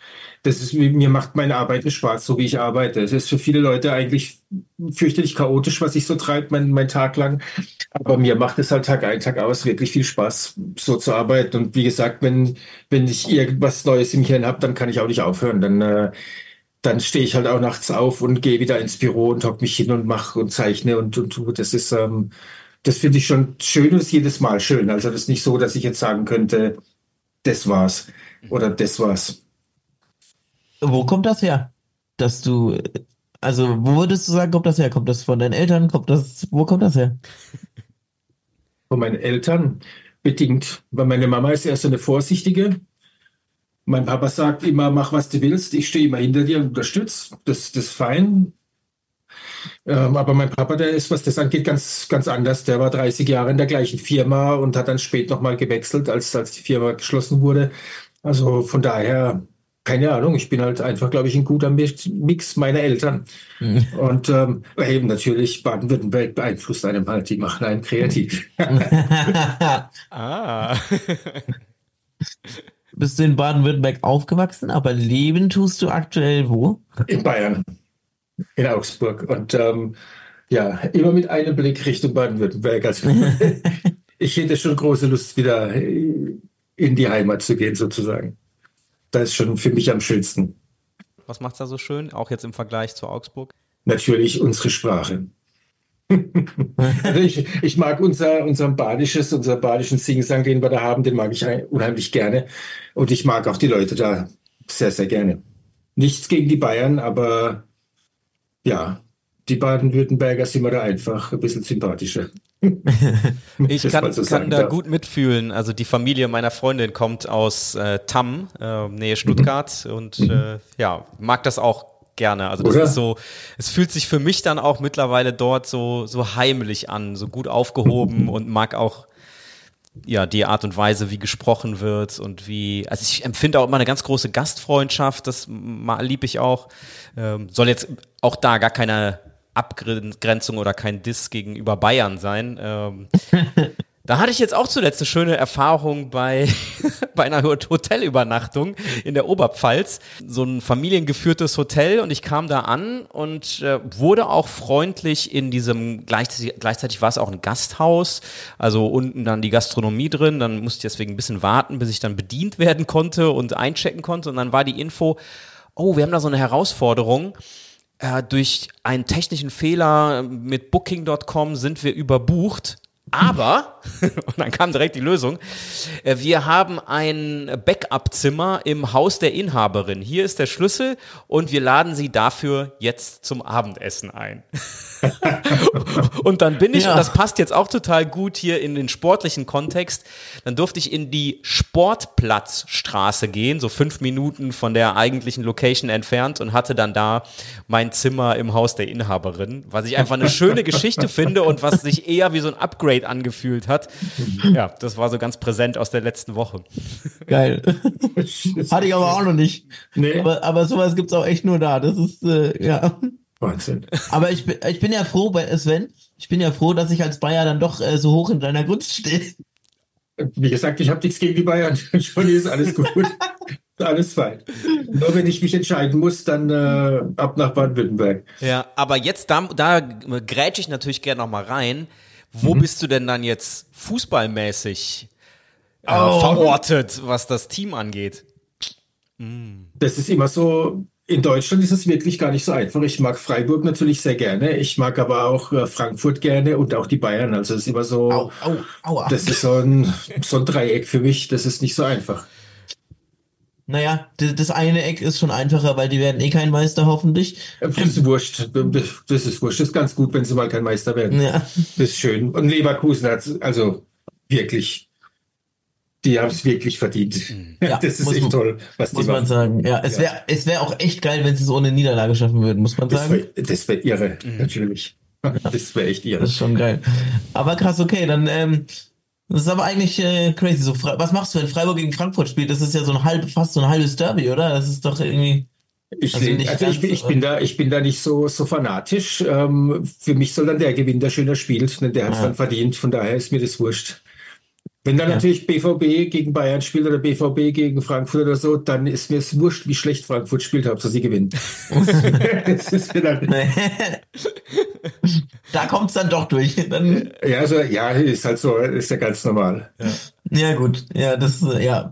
Speaker 1: mir macht meine Arbeit einen Spaß, so wie ich arbeite. Es ist für viele Leute eigentlich fürchterlich chaotisch, was ich so treibe, mein Tag lang. Aber mir macht es halt Tag ein, Tag aus wirklich viel Spaß, so zu arbeiten. Und wie gesagt, wenn ich irgendwas Neues im Hirn habe, dann kann ich auch nicht aufhören. Dann stehe ich halt auch nachts auf und gehe wieder ins Büro und hocke mich hin und mache und zeichne und tue. Das finde ich schon schön und ist jedes Mal schön. Also das ist nicht so, dass ich jetzt sagen könnte, das war's oder das war's.
Speaker 2: Wo kommt das her? Also wo würdest du sagen, kommt das her? Kommt das von deinen Eltern? Wo kommt das her?
Speaker 1: Von meinen Eltern bedingt, weil meine Mama ist eher so eine Vorsichtige. Mein Papa sagt immer, mach was du willst, ich stehe immer hinter dir und unterstütze. Das ist fein. Aber mein Papa, der ist, was das angeht, ganz, ganz anders. Der war 30 Jahre in der gleichen Firma und hat dann spät nochmal gewechselt, als die Firma geschlossen wurde. Also von daher, keine Ahnung, ich bin halt einfach, glaube ich, ein guter Mix meiner Eltern. Und eben natürlich, Baden-Württemberg beeinflusst einem halt, die machen einen kreativ.
Speaker 3: Ah.
Speaker 2: Bist du in Baden-Württemberg aufgewachsen, aber leben tust du aktuell wo?
Speaker 1: In Bayern, in Augsburg. Und ja, immer mit einem Blick Richtung Baden-Württemberg. Also ich hätte schon große Lust, wieder in die Heimat zu gehen, sozusagen. Das ist schon für mich am schönsten.
Speaker 3: Was macht's da so schön, auch jetzt im Vergleich zu Augsburg?
Speaker 1: Natürlich unsere Sprache. Also ich mag unseren badischen Singsang, den wir da haben, den mag ich unheimlich gerne. Und ich mag auch die Leute da sehr, sehr gerne. Nichts gegen die Bayern, aber ja, die Baden-Württemberger sind mir da einfach ein bisschen sympathischer.
Speaker 3: Ich kann da gut mitfühlen. Also die Familie meiner Freundin kommt aus Tamm, Nähe Stuttgart und ja, mag das auch gerne. Also das ist so, es fühlt sich für mich dann auch mittlerweile dort so heimlich an, so gut aufgehoben und mag auch ja, die Art und Weise, wie gesprochen wird und also ich empfinde auch immer eine ganz große Gastfreundschaft, das lieb ich auch. Soll jetzt auch da gar keine Abgrenzung oder kein Diss gegenüber Bayern sein. Da hatte ich jetzt auch zuletzt eine schöne Erfahrung bei einer Hotelübernachtung in der Oberpfalz. So ein familiengeführtes Hotel und ich kam da an und wurde auch freundlich in diesem, gleichzeitig war es auch ein Gasthaus, also unten dann die Gastronomie drin, dann musste ich deswegen ein bisschen warten, bis ich dann bedient werden konnte und einchecken konnte und dann war die Info, oh, wir haben da so eine Herausforderung. Durch einen technischen Fehler mit Booking.com sind wir überbucht. Aber, und dann kam direkt die Lösung, wir haben ein Backup-Zimmer im Haus der Inhaberin. Hier ist der Schlüssel und wir laden Sie dafür jetzt zum Abendessen ein. Und dann bin ich, und das passt jetzt auch total gut hier in den sportlichen Kontext, dann durfte ich in die Sportplatzstraße gehen, so 5 Minuten von der eigentlichen Location entfernt und hatte dann da mein Zimmer im Haus der Inhaberin, was ich einfach eine schöne Geschichte finde und was sich eher wie so ein Upgrade angefühlt hat. Ja, das war so ganz präsent aus der letzten Woche.
Speaker 2: Geil. Hatte ich aber auch noch nicht.
Speaker 1: Nee.
Speaker 2: Aber sowas gibt's auch echt nur da. Das ist, ja.
Speaker 1: Wahnsinn.
Speaker 2: Aber ich bin ja froh, Sven, ich bin ja froh, dass ich als Bayer dann doch so hoch in deiner Gunst stehe.
Speaker 1: Wie gesagt, ich habe nichts gegen die Bayern. Schon ist alles gut. Alles fein. Nur wenn ich mich entscheiden muss, dann ab nach Baden-Württemberg.
Speaker 3: Ja, aber jetzt, da grätsch ich natürlich gerne noch mal rein. Wo bist du denn dann jetzt fußballmäßig verortet, was das Team angeht?
Speaker 1: Das ist immer so, in Deutschland ist es wirklich gar nicht so einfach. Ich mag Freiburg natürlich sehr gerne. Ich mag aber auch Frankfurt gerne und auch die Bayern. Also es ist immer so,
Speaker 2: Aua.
Speaker 1: das ist so ein Dreieck für mich. Das ist nicht so einfach.
Speaker 2: Naja, das eine Eck ist schon einfacher, weil die werden eh kein Meister, hoffentlich.
Speaker 1: Das ist wurscht. Das ist wurscht. Das ist ganz gut, wenn sie mal kein Meister werden.
Speaker 2: Ja.
Speaker 1: Das ist schön. Und Leverkusen hat also wirklich, die haben es wirklich verdient.
Speaker 2: Ja,
Speaker 1: das ist echt toll, was die
Speaker 2: muss man
Speaker 1: machen.
Speaker 2: sagen. Ja, es wär auch echt geil, wenn sie es ohne Niederlage schaffen würden, muss man sagen.
Speaker 1: Das wär irre, natürlich. Das wäre echt irre.
Speaker 2: Das ist schon geil. Aber krass, okay, dann, das ist aber eigentlich crazy. So, was machst du, wenn Freiburg gegen Frankfurt spielt? Das ist ja fast so ein halbes Derby, oder? Das ist doch irgendwie.
Speaker 1: Ich bin da nicht so fanatisch. Für mich soll dann der Gewinn, der schöner spielt, denn der hat es dann verdient. Von daher ist mir das wurscht. Wenn dann natürlich BVB gegen Bayern spielt oder BVB gegen Frankfurt oder so, dann ist mir es wurscht, wie schlecht Frankfurt spielt, Hauptsache sie gewinnen. Das ist mir dann
Speaker 2: da kommt's dann doch durch. Dann,
Speaker 1: ja, also, ja, ist halt so, ist ja ganz normal.
Speaker 2: ja gut, ja,
Speaker 1: Also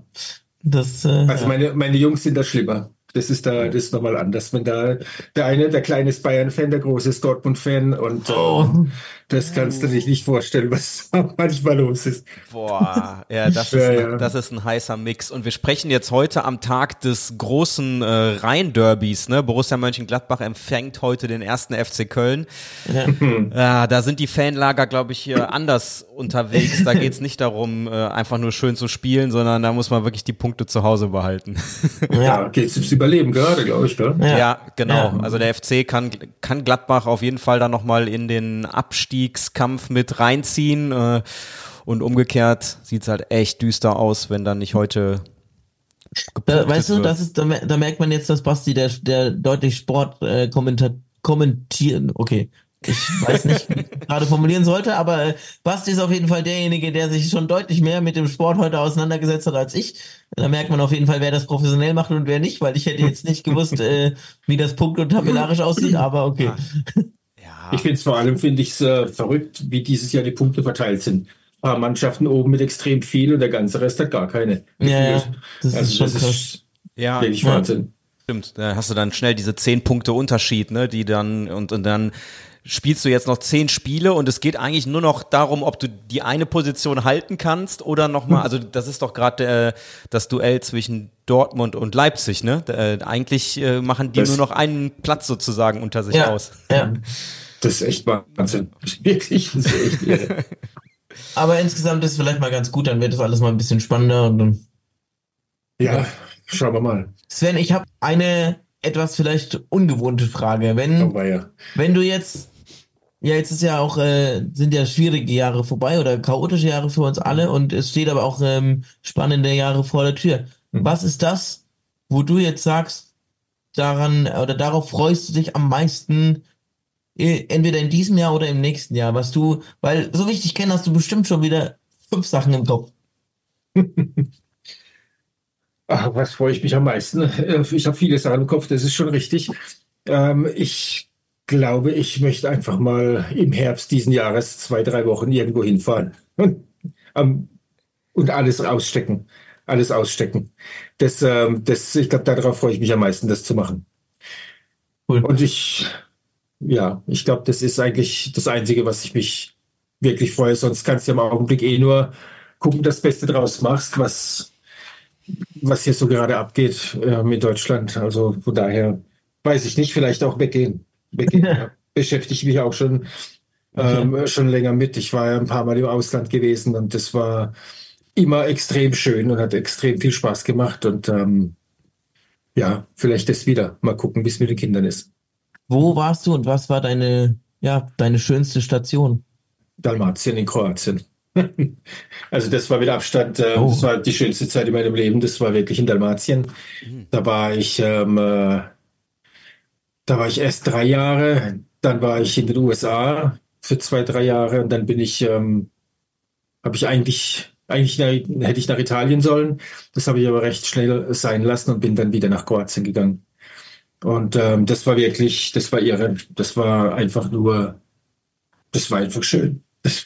Speaker 2: ja.
Speaker 1: meine Jungs sind da schlimmer. Das ist nochmal anders. Wenn da der Kleine ist Bayern-Fan, der Große ist Dortmund-Fan und das kannst du dich nicht vorstellen, was manchmal los ist.
Speaker 3: Boah, ja, das ist ein heißer Mix. Und wir sprechen jetzt heute am Tag des großen Rhein-Derbys, ne? Borussia Mönchengladbach empfängt heute den 1. FC Köln. Ja. Da sind die Fanlager, glaube ich, anders unterwegs. Da geht's nicht darum, einfach nur schön zu spielen, sondern da muss man wirklich die Punkte zu Hause behalten.
Speaker 1: Ja, geht's ums Überleben gerade, glaube ich, gell?
Speaker 3: Ja, genau. Ja. Also der FC kann Gladbach auf jeden Fall dann nochmal in den Abstiegskampf mit reinziehen. Und umgekehrt sieht's halt echt düster aus, wenn dann nicht heute
Speaker 2: weißt du, da merkt man jetzt, dass Basti, der deutlich Sport kommentieren, okay. Ich weiß nicht, wie ich gerade formulieren sollte, aber Basti ist auf jeden Fall derjenige, der sich schon deutlich mehr mit dem Sport heute auseinandergesetzt hat als ich. Da merkt man auf jeden Fall, wer das professionell macht und wer nicht, weil ich hätte jetzt nicht gewusst, wie das punkt- und tabellarisch aussieht, aber okay.
Speaker 3: Ja.
Speaker 1: Ich finde es vor allem verrückt, wie dieses Jahr die Punkte verteilt sind. Ein paar Mannschaften oben mit extrem viel und der ganze Rest hat gar keine.
Speaker 2: Ja, das ist schon krass.
Speaker 3: Ja,
Speaker 1: wirklich Wahnsinn.
Speaker 3: Stimmt, da hast du dann schnell diese 10 Punkte Unterschied, ne, die dann und dann spielst du jetzt noch 10 Spiele und es geht eigentlich nur noch darum, ob du die eine Position halten kannst oder nochmal, also das ist doch gerade das Duell zwischen Dortmund und Leipzig, ne? Eigentlich machen die nur noch einen Platz sozusagen unter sich aus.
Speaker 2: Ja.
Speaker 1: Das ist echt Wahnsinn. Wirklich, das ist echt irre.
Speaker 2: Aber insgesamt ist es vielleicht mal ganz gut, dann wird das alles mal ein bisschen spannender und dann.
Speaker 1: Ja, schauen wir mal.
Speaker 2: Sven, ich habe eine etwas vielleicht ungewohnte Frage. Wenn du jetzt Ja, jetzt ist ja auch, sind ja schwierige Jahre vorbei oder chaotische Jahre für uns alle und es steht aber auch spannende Jahre vor der Tür. Was ist das, wo du jetzt sagst, daran oder darauf freust du dich am meisten, entweder in diesem Jahr oder im nächsten Jahr, was du, weil so wie ich dich kenne, hast du bestimmt schon wieder 5 Sachen im Kopf.
Speaker 1: Ach, was freue ich mich am meisten? Ich habe viele Sachen im Kopf, das ist schon richtig. Ich glaube, ich möchte einfach mal im Herbst diesen Jahres 2, 3 Wochen irgendwo hinfahren ähm, und alles ausstecken. Alles ausstecken. Ich glaube, darauf freue ich mich am meisten, das zu machen.
Speaker 2: Cool.
Speaker 1: Und ich glaube, das ist eigentlich das Einzige, was ich mich wirklich freue. Sonst kannst du im Augenblick eh nur gucken, dass du das Beste draus machst, was hier so gerade abgeht in Deutschland. Also von daher weiß ich nicht, vielleicht auch weggehen. Weggehen, ja. Beschäftige ich mich auch
Speaker 2: Okay.
Speaker 1: schon länger mit. Ich war ja ein paar Mal im Ausland gewesen und das war immer extrem schön und hat extrem viel Spaß gemacht. Und ja, vielleicht das wieder. Mal gucken, wie es mit den Kindern ist.
Speaker 2: Wo warst du und was war deine, ja, deine schönste Station?
Speaker 1: Dalmatien in Kroatien. Also das war mit Abstand, das
Speaker 2: Oh,
Speaker 1: war die schönste Zeit in meinem Leben. Das war wirklich in Dalmatien.
Speaker 3: Mhm.
Speaker 1: Da war ich Da war ich erst 3 Jahre, dann war ich in den USA für 2, 3 Jahre und dann habe ich hätte ich nach Italien sollen. Das habe ich aber recht schnell sein lassen und bin dann wieder nach Kroatien gegangen. Und das war irre. Das war einfach schön.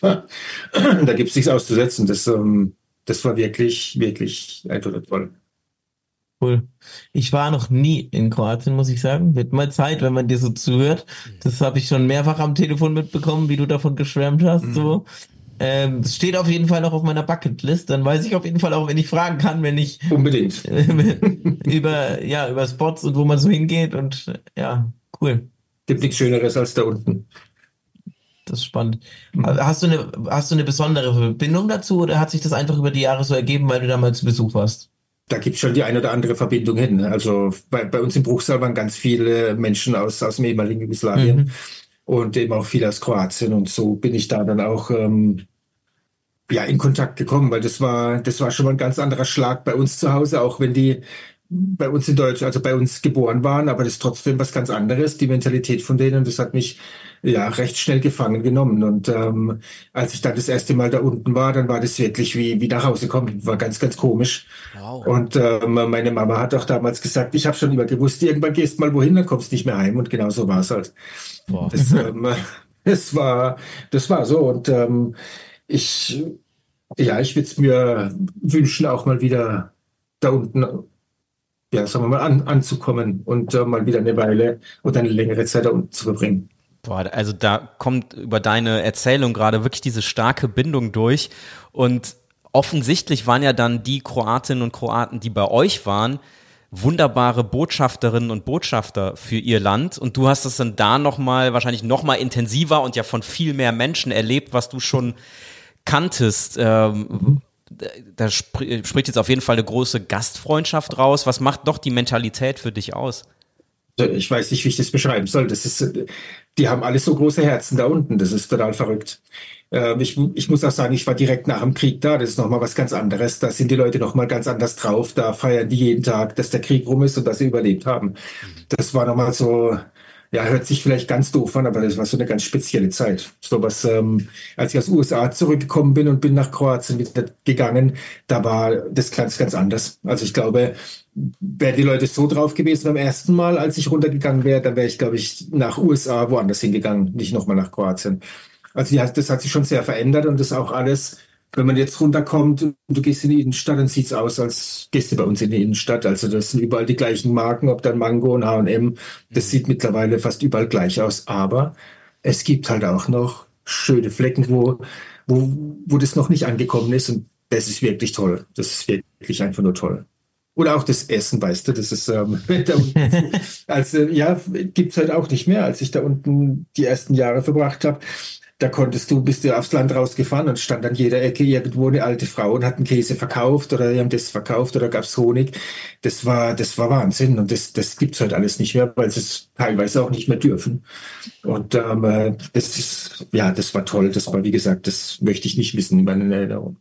Speaker 1: Da gibt es nichts auszusetzen. Das war wirklich, wirklich einfach nur toll.
Speaker 2: cool. Ich war noch nie in Kroatien, muss ich sagen. Wird mal Zeit, wenn man dir so zuhört. Das habe ich schon mehrfach am Telefon mitbekommen, wie du davon geschwärmt hast,
Speaker 1: Mhm.
Speaker 2: so. Es steht auf jeden Fall noch auf meiner Bucketlist. Dann weiß ich auf jeden Fall auch, wenn ich fragen kann, wenn ich
Speaker 1: Unbedingt.
Speaker 2: über Spots und wo man so hingeht und ja, cool.
Speaker 1: Gibt nichts Schöneres als da unten.
Speaker 2: Das ist spannend. Hast du eine besondere Verbindung dazu oder hat sich das einfach über die Jahre so ergeben, weil du da mal zu Besuch warst?
Speaker 1: Da gibt es schon die eine oder andere Verbindung hin. Also bei uns im Bruchsal waren ganz viele Menschen aus dem ehemaligen Jugoslawien
Speaker 2: Mhm.
Speaker 1: und eben auch viele aus Kroatien. Und so bin ich da dann auch ja, in Kontakt gekommen, weil das war schon mal ein ganz anderer Schlag bei uns zu Hause, auch wenn die bei uns in Deutschland, also bei uns geboren waren, aber das ist trotzdem was ganz anderes, die Mentalität von denen. Das hat mich ja recht schnell gefangen genommen. Und als ich dann das erste Mal da unten war, dann war das wirklich wie nach Hause kommen. War ganz, ganz komisch.
Speaker 3: Wow.
Speaker 1: Und meine Mama hat auch damals gesagt, ich habe schon immer gewusst, irgendwann gehst mal wohin, dann kommst du nicht mehr heim. Und genau so war es halt.
Speaker 3: Boah.
Speaker 1: Das, das war, das war so. Und ich, ich würde es mir wünschen, auch mal wieder da unten, ja, sagen wir mal, anzukommen und mal wieder eine Weile oder eine längere Zeit da unten zu verbringen.
Speaker 3: Boah, also da kommt über deine Erzählung gerade wirklich diese starke Bindung durch. Und offensichtlich waren ja dann die Kroatinnen und Kroaten, die bei euch waren, wunderbare Botschafterinnen und Botschafter für ihr Land. Und du hast es dann da nochmal, wahrscheinlich nochmal intensiver und ja von viel mehr Menschen erlebt, was du schon kanntest. Da spricht jetzt auf jeden Fall eine große Gastfreundschaft raus. Was macht doch die Mentalität für dich aus?
Speaker 1: Ich weiß nicht, wie ich das beschreiben soll. Die haben alle so große Herzen da unten. Das ist total verrückt. Ich muss auch sagen, ich war direkt nach dem Krieg da. Das ist nochmal was ganz anderes. Da sind die Leute nochmal ganz anders drauf. Da feiern die jeden Tag, dass der Krieg rum ist und dass sie überlebt haben. Das war nochmal so, ja, hört sich vielleicht ganz doof an, aber das war so eine ganz spezielle Zeit. So was, als ich aus USA zurückgekommen bin und bin nach Kroatien wieder gegangen, da war das ganz, ganz anders. Also ich glaube, wären die Leute so drauf gewesen beim ersten Mal, als ich runtergegangen wäre, dann wäre ich, glaube ich, nach USA woanders hingegangen, nicht nochmal nach Kroatien. Also das hat sich schon sehr verändert und das auch alles, wenn man jetzt runterkommt und du gehst in die Innenstadt, dann sieht's aus, als gehst du bei uns in die Innenstadt. Also das sind überall die gleichen Marken, ob dann Mango und H&M. Das sieht mittlerweile fast überall gleich aus. Aber es gibt halt auch noch schöne Flecken, wo das noch nicht angekommen ist. Und das ist wirklich toll. Das ist wirklich einfach nur toll. Oder auch das Essen, weißt du, das ist da unten, also ja, gibt's halt auch nicht mehr, als ich da unten die ersten Jahre verbracht habe. bist du aufs Land rausgefahren und stand an jeder Ecke irgendwo eine alte Frau und hat einen Käse verkauft oder die haben das verkauft oder gab's Honig. Das war Wahnsinn und das gibt's heute alles nicht mehr, weil sie es teilweise auch nicht mehr dürfen. Und das war toll. Das war, wie gesagt, das möchte ich nicht missen in meiner Erinnerung.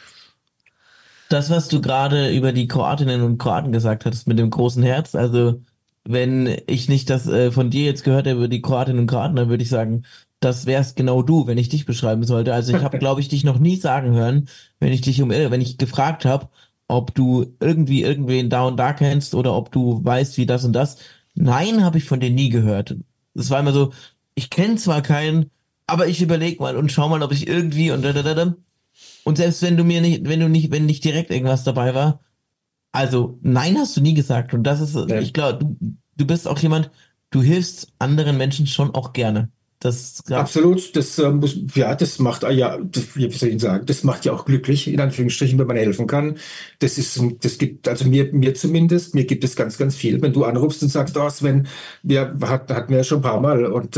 Speaker 2: Das, was du gerade über die Kroatinnen und Kroaten gesagt hattest mit dem großen Herz, also wenn ich nicht das von dir jetzt gehört hätte über die Kroatinnen und Kroaten, dann würde ich sagen, das wärst genau du, wenn ich dich beschreiben sollte. Also ich habe, glaube ich, dich noch nie sagen hören, wenn ich gefragt habe, ob du irgendwie irgendwen da und da kennst oder ob du weißt, wie das und das. Nein, habe ich von dir nie gehört. Es war immer so, ich kenne zwar keinen, aber ich überleg mal und schau mal, ob ich irgendwie und da. Und selbst wenn nicht direkt irgendwas dabei war, also nein, hast du nie gesagt. Und das ist,
Speaker 1: Ja.
Speaker 2: ich glaube, du bist auch jemand, du hilfst anderen Menschen schon auch gerne. Das, ja,
Speaker 1: Absolut, das macht, wie soll ich sagen, das macht ja auch glücklich, in Anführungsstrichen, wenn man helfen kann. Das gibt, also mir zumindest, mir gibt es ganz, ganz viel. Wenn du anrufst und sagst, oh Sven, hatten wir ja schon ein paar Mal und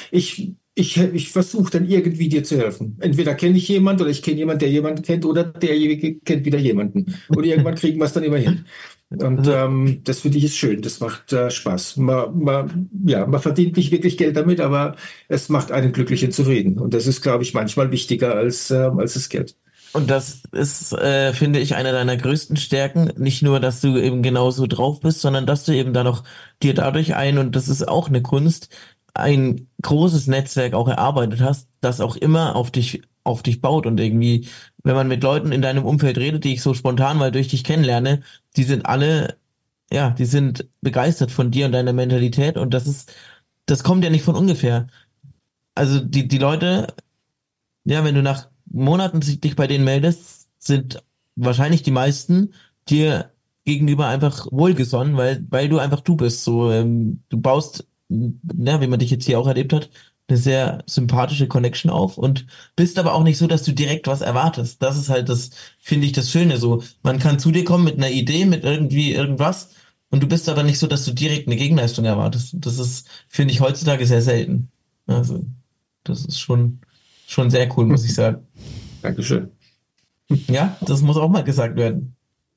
Speaker 1: ich versuche dann irgendwie dir zu helfen. Entweder kenne ich jemand oder ich kenne jemand, der jemanden kennt oder derjenige kennt wieder jemanden. Und irgendwann kriegen wir es dann immer hin. Und
Speaker 2: also,
Speaker 1: das finde ich ist schön, das macht Spaß. Man verdient nicht wirklich Geld damit, aber es macht einen glücklich und zufrieden. Und das ist, glaube ich, manchmal wichtiger als das Geld.
Speaker 2: und das ist, finde ich, eine deiner größten Stärken. Nicht nur, dass du eben genauso drauf bist, sondern dass du eben dann auch dir dadurch und das ist auch eine Kunst, ein großes Netzwerk auch erarbeitet hast, das auch immer auf dich baut und irgendwie, wenn man mit Leuten in deinem Umfeld redet, die ich so spontan mal durch dich kennenlerne, die sind alle, ja, die sind begeistert von dir und deiner Mentalität und das kommt ja nicht von ungefähr. Also die Leute, ja, wenn du nach Monaten dich bei denen meldest, sind wahrscheinlich die meisten dir gegenüber einfach wohlgesonnen, weil du einfach du bist. So, du baust, ja, wie man dich jetzt hier auch erlebt hat, eine sehr sympathische Connection auf und bist aber auch nicht so, dass du direkt was erwartest. Das ist halt das, finde ich, das Schöne so. Man kann zu dir kommen mit einer Idee, mit irgendwie irgendwas und du bist aber nicht so, dass du direkt eine Gegenleistung erwartest. Das ist, finde ich, heutzutage sehr selten. Also, das ist schon sehr cool, muss ich sagen.
Speaker 1: Dankeschön.
Speaker 2: Ja, das muss auch mal gesagt werden.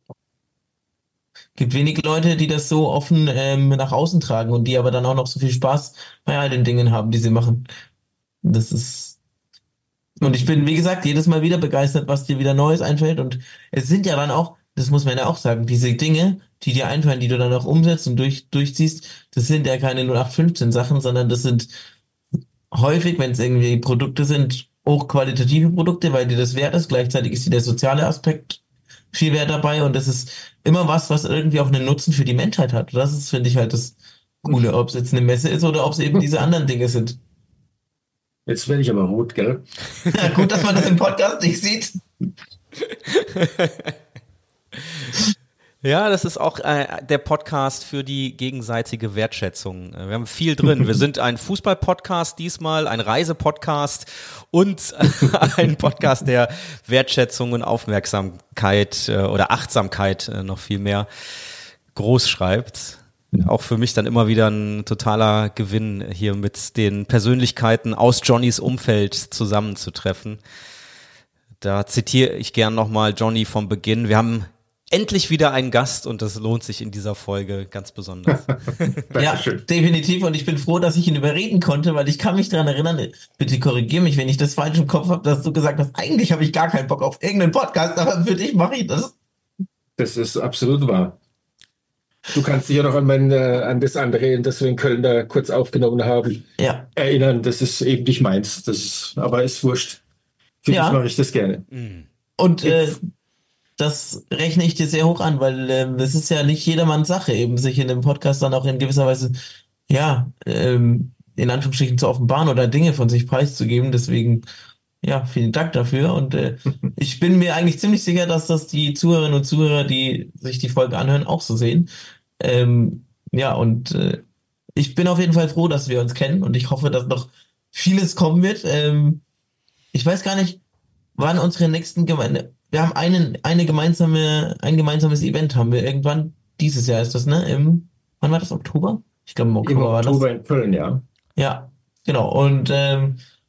Speaker 2: Gibt wenige Leute, die das so offen nach außen tragen und die aber dann auch noch so viel Spaß bei all den Dingen haben, die sie machen. Das ist. Und ich bin, wie gesagt, jedes Mal wieder begeistert, was dir wieder Neues einfällt. Und es sind ja dann auch, das muss man ja auch sagen, diese Dinge, die dir einfallen, die du dann auch umsetzt und durchziehst, das sind ja keine 0815 Sachen, sondern das sind häufig, wenn es irgendwie Produkte sind, hochqualitative Produkte, weil dir das wert ist. Gleichzeitig ist dir der soziale Aspekt viel wert dabei und das ist immer was irgendwie auch einen Nutzen für die Menschheit hat. Das ist, finde ich, halt das Coole, ob es jetzt eine Messe ist oder ob es eben diese anderen Dinge sind.
Speaker 1: Jetzt werde ich aber rot, gell?
Speaker 2: Ja, gut, dass man das im Podcast nicht sieht.
Speaker 3: Ja, das ist auch der Podcast für die gegenseitige Wertschätzung. Wir haben viel drin. Wir sind ein Fußball-Podcast diesmal, ein Reise-Podcast und ein Podcast, der Wertschätzung und Aufmerksamkeit oder Achtsamkeit noch viel mehr groß schreibt. Auch für mich dann immer wieder ein totaler Gewinn, hier mit den Persönlichkeiten aus Johnnys Umfeld zusammenzutreffen. Da zitiere ich gern nochmal Johnny vom Beginn. Wir haben endlich wieder einen Gast und das lohnt sich in dieser Folge ganz besonders.
Speaker 2: Ja, definitiv. Und ich bin froh, dass ich ihn überreden konnte, weil ich kann mich daran erinnern, bitte korrigier mich, wenn ich das falsch im Kopf habe, dass du gesagt hast, eigentlich habe ich gar keinen Bock auf irgendeinen Podcast, aber für dich mache ich das.
Speaker 1: Das ist absolut wahr. Du kannst dich ja noch an das andere, das wir in Köln da kurz aufgenommen haben,
Speaker 2: Ja.
Speaker 1: erinnern. Das ist eben nicht meins. Aber ist wurscht. Für dich mache ich das gerne.
Speaker 2: Und das rechne ich dir sehr hoch an, weil es ist ja nicht jedermanns Sache, eben sich in dem Podcast dann auch in gewisser Weise, ja, in Anführungsstrichen zu offenbaren oder Dinge von sich preiszugeben. Deswegen, ja, vielen Dank dafür. Und ich bin mir eigentlich ziemlich sicher, dass das die Zuhörerinnen und Zuhörer, die sich die Folge anhören, auch so sehen. Ja, und ich bin auf jeden Fall froh, dass wir uns kennen und ich hoffe, dass noch vieles kommen wird. Ich weiß gar nicht, wann unsere nächsten Gemeinde. Wir haben ein gemeinsames Event haben wir irgendwann dieses Jahr ist das, ne? Wann war das? Oktober? Ich glaube im
Speaker 1: Im
Speaker 2: Oktober war das.
Speaker 1: Oktober in Köln, ja.
Speaker 2: Ja, genau. Und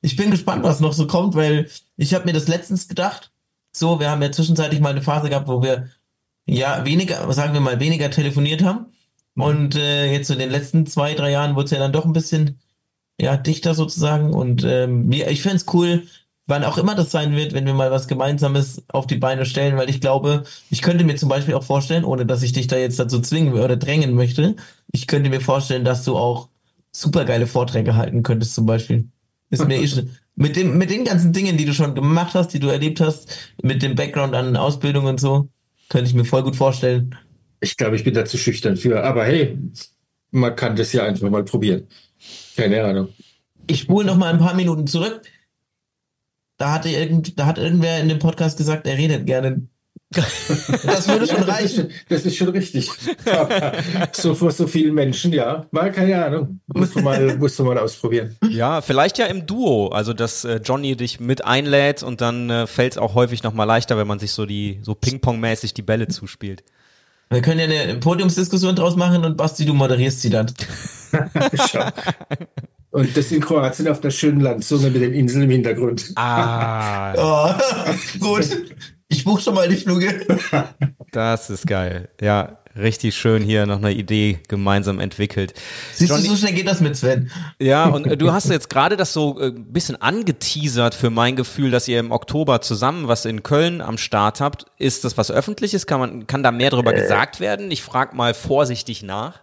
Speaker 2: Ich bin gespannt, was noch so kommt, weil ich habe mir das letztens gedacht. So, wir haben ja zwischenzeitlich mal eine Phase gehabt, wo wir ja weniger, sagen wir mal, weniger telefoniert haben. Und jetzt so in den letzten 2, 3 Jahren wurde es ja dann doch ein bisschen ja dichter sozusagen. Und ich fänd's cool, wann auch immer das sein wird, wenn wir mal was Gemeinsames auf die Beine stellen, weil ich glaube, ich könnte mir zum Beispiel auch vorstellen, ohne dass ich dich da jetzt dazu zwingen oder drängen möchte, ich könnte mir vorstellen, dass du auch supergeile Vorträge halten könntest zum Beispiel. Ist mir mit den ganzen Dingen, die du schon gemacht hast, die du erlebt hast, mit dem Background an Ausbildung und so, könnte ich mir voll gut vorstellen.
Speaker 1: Ich glaube, ich bin da zu schüchtern für. Aber hey, man kann das ja einfach mal probieren. Keine Ahnung.
Speaker 2: Ich spule noch mal ein paar Minuten zurück. Da hat irgendwer in dem Podcast gesagt, er redet gerne. Das würde schon reichen.
Speaker 1: Das ist schon richtig. Aber so vor so vielen Menschen, ja. War keine Ahnung. Musst du mal ausprobieren.
Speaker 3: Ja, vielleicht ja im Duo, also dass Johnny dich mit einlädt und dann fällt es auch häufig nochmal leichter, wenn man sich so Ping-Pong-mäßig die Bälle zuspielt.
Speaker 2: Wir können ja eine Podiumsdiskussion draus machen und Basti, du moderierst sie dann.
Speaker 1: Schau. Und das in Kroatien auf der schönen Landzunge mit den Inseln im Hintergrund.
Speaker 3: Ah.
Speaker 2: Oh, gut. Ich buche schon mal die Flüge.
Speaker 3: Das ist geil. Ja, richtig schön hier noch eine Idee gemeinsam entwickelt.
Speaker 2: Siehst
Speaker 3: Johnny,
Speaker 2: du, so schnell geht das mit Sven.
Speaker 3: Ja, und du hast jetzt gerade das so ein bisschen angeteasert für mein Gefühl, dass ihr im Oktober zusammen was in Köln am Start habt. Ist das was Öffentliches? Kann da mehr darüber gesagt werden? Ich frage mal vorsichtig nach.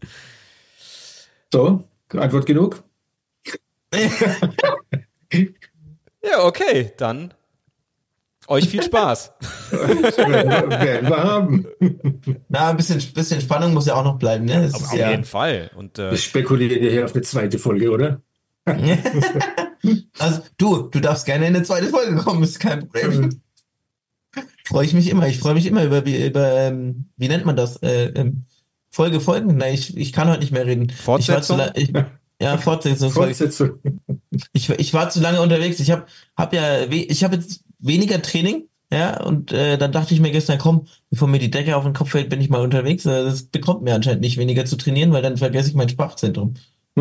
Speaker 1: So, Antwort genug?
Speaker 3: Ja, okay, dann euch viel Spaß.
Speaker 1: werden wir haben.
Speaker 2: Na, ein bisschen Spannung muss ja auch noch bleiben, ne? Das
Speaker 3: Auf
Speaker 2: ist ja,
Speaker 3: jeden Fall. Und
Speaker 1: Wir spekulieren ja hier auf eine zweite Folge, oder?
Speaker 2: also du darfst gerne in eine zweite Folge kommen, ist kein Problem. Freue ich mich immer. Ich freue mich immer über wie nennt man das? Folgen. Nein, ich kann heute nicht mehr reden.
Speaker 3: Fortsetzung?
Speaker 2: Ja, Fortsetzung.
Speaker 1: Fortsetzung.
Speaker 2: Ich war zu lange unterwegs. Ich hab jetzt weniger Training, ja, und dann dachte ich mir gestern, komm, bevor mir die Decke auf den Kopf fällt, bin ich mal unterwegs. Das bekommt mir anscheinend nicht, weniger zu trainieren, weil dann vergesse ich mein Sprachzentrum.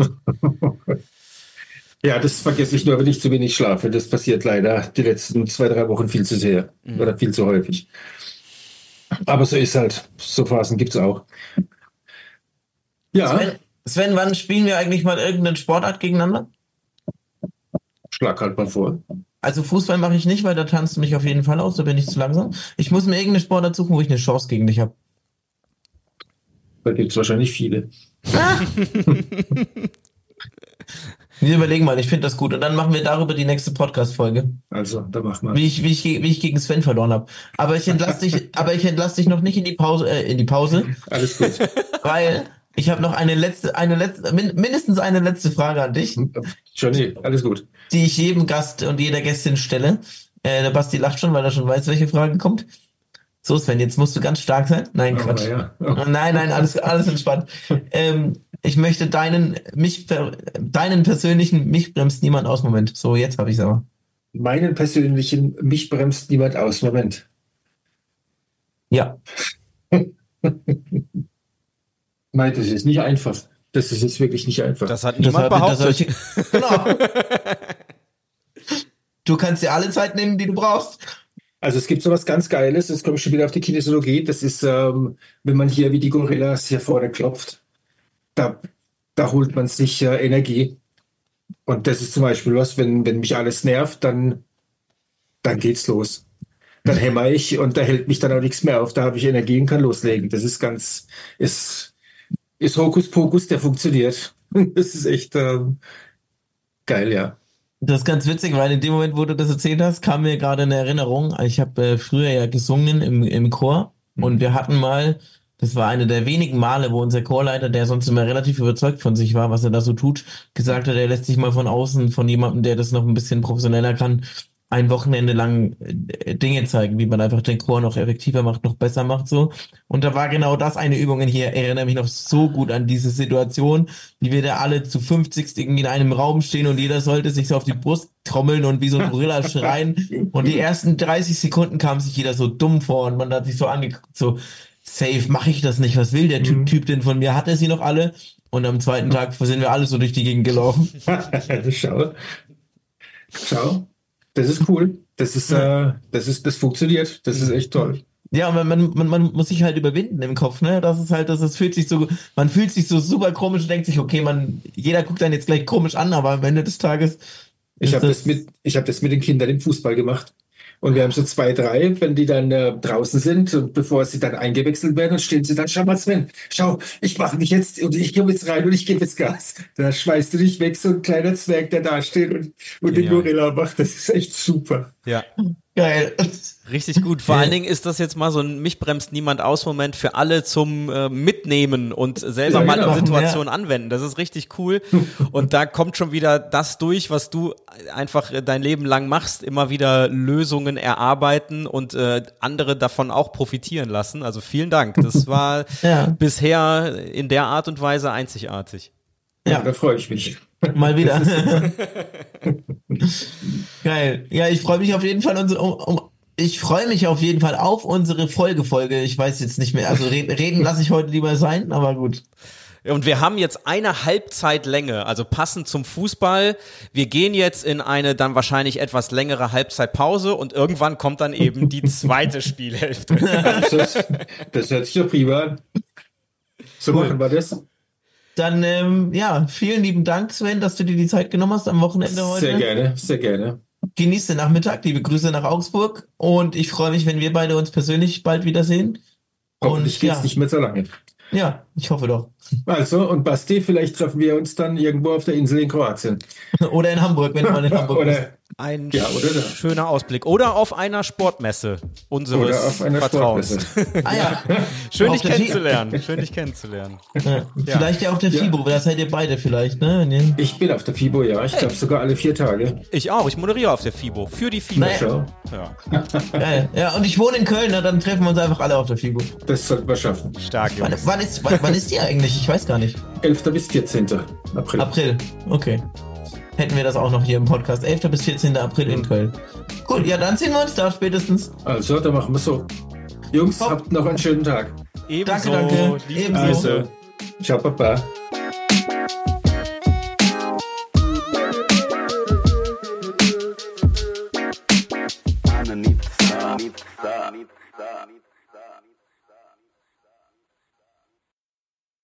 Speaker 1: Ja, das vergesse ich nur, wenn ich zu wenig schlafe. Das passiert leider die letzten 2, 3 Wochen viel zu sehr oder viel zu häufig. Aber so ist halt. So Phasen gibt's auch. Ja,
Speaker 2: Sven, wann spielen wir eigentlich mal irgendeinen Sportart gegeneinander?
Speaker 1: schlag halt mal vor.
Speaker 2: Also Fußball mache ich nicht, weil da tanzt du mich auf jeden Fall aus, da bin ich zu langsam. Ich muss mir irgendeine Sportart suchen, wo ich eine Chance gegen dich habe.
Speaker 1: Da gibt's wahrscheinlich viele.
Speaker 2: Wir überlegen mal, ich finde das gut. Und dann machen wir darüber die nächste Podcast-Folge.
Speaker 1: Also, da machen wir.
Speaker 2: Wie ich gegen Sven verloren habe. Aber ich entlasse dich noch nicht in die Pause,
Speaker 1: Alles gut.
Speaker 2: weil ich habe noch mindestens eine letzte Frage an dich,
Speaker 1: Johnny, alles gut.
Speaker 2: die ich jedem Gast und jeder Gästin stelle. Der Basti lacht schon, weil er schon weiß, welche Frage kommt. So, Sven, jetzt musst du ganz stark sein. Nein,
Speaker 1: Aber
Speaker 2: Quatsch.
Speaker 1: ja.
Speaker 2: Nein, alles entspannt. Ich möchte deinen persönlichen mich bremst niemand aus Moment. So, jetzt habe ich es aber.
Speaker 1: Meinen persönlichen, mich bremst niemand aus. Moment.
Speaker 2: Ja.
Speaker 1: Nein, das ist nicht einfach. Das ist jetzt wirklich nicht einfach.
Speaker 3: das hat niemand behauptet.
Speaker 2: Genau. Du kannst dir alle Zeit nehmen, die du brauchst.
Speaker 1: Also es gibt so was ganz Geiles, jetzt komme ich schon wieder auf die Kinesiologie, das ist, wenn man hier wie die Gorillas hier vorne klopft, da holt man sich Energie. Und das ist zum Beispiel was, wenn mich alles nervt, dann geht's los. Dann hämmer ich und da hält mich dann auch nichts mehr auf, da habe ich Energie und kann loslegen. Das ist ist Hokuspokus, der funktioniert. Das ist echt geil, ja.
Speaker 2: Das ist ganz witzig, weil in dem Moment, wo du das erzählt hast, kam mir gerade eine Erinnerung. Ich habe früher ja gesungen im Chor und wir hatten mal, das war eine der wenigen Male, wo unser Chorleiter, der sonst immer relativ überzeugt von sich war, was er da so tut, gesagt hat, er lässt sich mal von außen, von jemandem, der das noch ein bisschen professioneller kann, ein Wochenende lang Dinge zeigen, wie man einfach den Chor noch effektiver macht, noch besser macht, so. Und da war genau das eine Übung hier, erinnere mich noch so gut an diese Situation, wie wir da alle zu 50 in einem Raum stehen und jeder sollte sich so auf die Brust trommeln und wie so ein Gorilla schreien. Und die ersten 30 Sekunden kam sich jeder so dumm vor und man hat sich so angeguckt, so, safe, mache ich das nicht, was will der Typ denn von mir? Hat er sie noch alle? Und am zweiten Tag sind wir alle so durch die Gegend gelaufen.
Speaker 1: Schau. Schau, das ist cool. Das funktioniert. Das ist echt toll.
Speaker 2: Ja, aber man muss sich halt überwinden im Kopf, ne? Man fühlt sich so super komisch und denkt sich, okay, jeder guckt dann jetzt gleich komisch an, aber am Ende des Tages
Speaker 1: Ich habe das mit den Kindern im Fußball gemacht. Und wir haben so 2, 3, wenn die dann draußen sind und bevor sie dann eingewechselt werden, dann stehen sie dann, schau mal Sven, schau, ich mache mich jetzt und ich komme jetzt rein und ich gebe jetzt Gas. Da schmeißt du dich weg, so ein kleiner Zwerg, der da steht und den Gorilla macht. Das ist echt super.
Speaker 3: Ja.
Speaker 2: geil.
Speaker 3: Richtig gut. Vor allen Dingen ist das jetzt mal so ein mich bremst niemand aus Moment für alle zum Mitnehmen und selber mal in Situationen anwenden. Das ist richtig cool. Und da kommt schon wieder das durch, was du einfach dein Leben lang machst, immer wieder Lösungen erarbeiten und andere davon auch profitieren lassen. Also vielen Dank. Das war bisher in der Art und Weise einzigartig.
Speaker 1: Ja, da freue ich mich.
Speaker 2: Mal wieder. Geil. Ja, ich freue mich auf jeden Fall auf unsere Folge. Ich weiß jetzt nicht mehr. Also reden lasse ich heute lieber sein, aber gut.
Speaker 3: Und wir haben jetzt eine Halbzeitlänge, also passend zum Fußball. Wir gehen jetzt in eine dann wahrscheinlich etwas längere Halbzeitpause und irgendwann kommt dann eben die zweite Spielhälfte.
Speaker 1: Das hört sich doch prima an. So machen wir das.
Speaker 2: Dann, vielen lieben Dank, Sven, dass du dir die Zeit genommen hast am Wochenende heute.
Speaker 1: Sehr gerne, sehr gerne.
Speaker 2: Genieß den Nachmittag, liebe Grüße nach Augsburg und ich freue mich, wenn wir beide uns persönlich bald wiedersehen.
Speaker 1: Hoffentlich geht's nicht mehr so lange.
Speaker 2: Ja, ich hoffe doch.
Speaker 1: Also, und Basti, vielleicht treffen wir uns dann irgendwo auf der Insel in Kroatien.
Speaker 2: Oder in Hamburg, wenn du mal in Hamburg bist.
Speaker 3: Ein schöner Ausblick. Oder auf einer Sportmesse unseres Vertrauens.
Speaker 2: Ah ja.
Speaker 3: Schön, dich kennenzulernen.
Speaker 2: Ja. Vielleicht ja auf der FIBO, das seid ihr beide vielleicht, ne?
Speaker 1: Ich bin auf der FIBO, ja. Ich glaube sogar alle 4 Tage.
Speaker 3: Ich auch. Ich moderiere auf der FIBO. Für die FIBO.
Speaker 2: Naja. Ja, und ich wohne in Köln, dann treffen wir uns einfach alle auf der FIBO.
Speaker 1: Das sollten wir schaffen.
Speaker 3: Stark, Jungs.
Speaker 2: Wann ist die eigentlich? Ich weiß gar nicht.
Speaker 1: 11. bis 14. April.
Speaker 2: April, okay. Hätten wir das auch noch hier im Podcast. 11. bis 14. April in Köln. Cool, ja, dann sehen wir uns da spätestens.
Speaker 1: Also, dann machen wir so. Jungs, habt noch einen schönen Tag.
Speaker 3: Ebenso.
Speaker 2: Danke.
Speaker 3: Ebenso.
Speaker 1: Also, ciao, Papa.